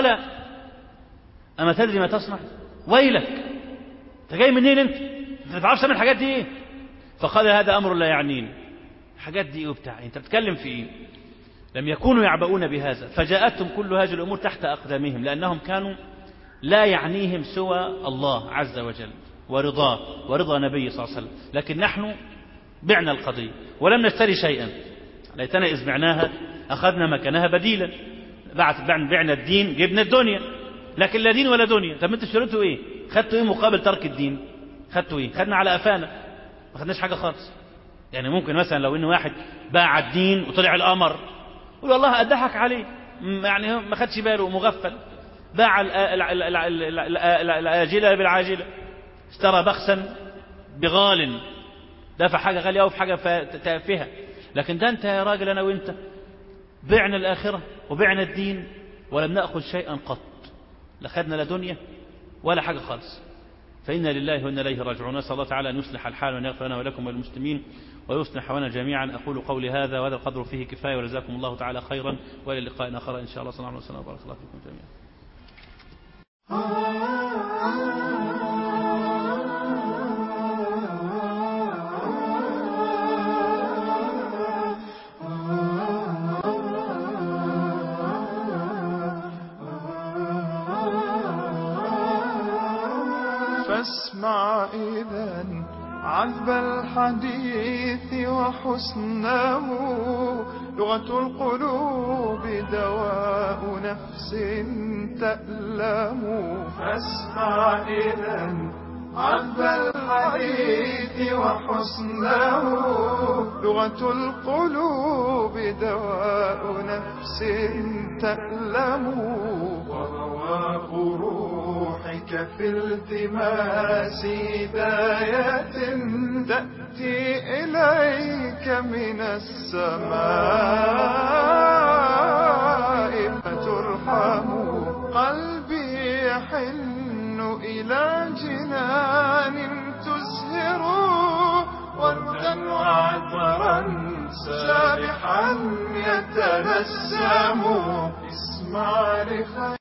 اما تدري ما تصنع؟ ويلك، انت جاي منين انت ما تعرفش تعمل الحاجات دي ايه؟ فقال هذا امر لا يعنيني. الحاجات دي ايه وبتاع، انت بتتكلم في ايه؟ لم يكونوا يعبؤون بهذا، فجاءتهم كل هذه الأمور تحت أقدامهم، لأنهم كانوا لا يعنيهم سوى الله عز وجل ورضاه ورضا نبيه صلى الله عليه وسلم. لكن نحن بعنا القضية ولم نشتري شيئا، ليتنا إذ بعناها أخذنا مكانها بديلا. بعنا الدين جبنا الدنيا، لكن لا دين ولا دنيا. طب انتوا اشتريتوا ايه؟ خدتوا ايه مقابل ترك الدين؟ خدتوا ايه؟ خدنا على قفانا، ما خدناش حاجة خالص. يعني ممكن مثلا لو إن واحد باع الدين وطلع القمر يقول والله أضحك عليه، يعني ما خدش باله مغفل، باع الآجلة بالعاجلة، اشترى بخسا بغال، دفع حاجة غالية أو في حاجة تافهة. لكن ده أنت يا راجل أنا وأنت بعنا الآخرة وبعنا الدين ولم نأخذ شيئا قط، لا خدنا لا دنيا ولا حاجة خالص. فإنا لله وإنا إليه راجعون. نسأل الله تعالى أن يصلح الحال وأن يغفر لنا ولكم وللمسلمين ويصلح حوالنا جميعا. أقول قولي هذا وهذا القدر فيه كفاية، وجزاكم الله تعالى خيرا، وإلى اللقاء آخر إن شاء الله. صلى الله عليه وسلم وبارك الله فيكم جميعا. فاسمع إذن عذب الحديث وحسنه، لغة القلوب دواء نفس تألم. فاسمع إذن عذب الحديث وحسنه، لغة القلوب دواء نفس تألم. ورواق روحك في التماس هداية تأتي إليك من السماء فترحم. قلبي يحن إلى جنان تزهر وردا وعطرا سابحا يتنسم.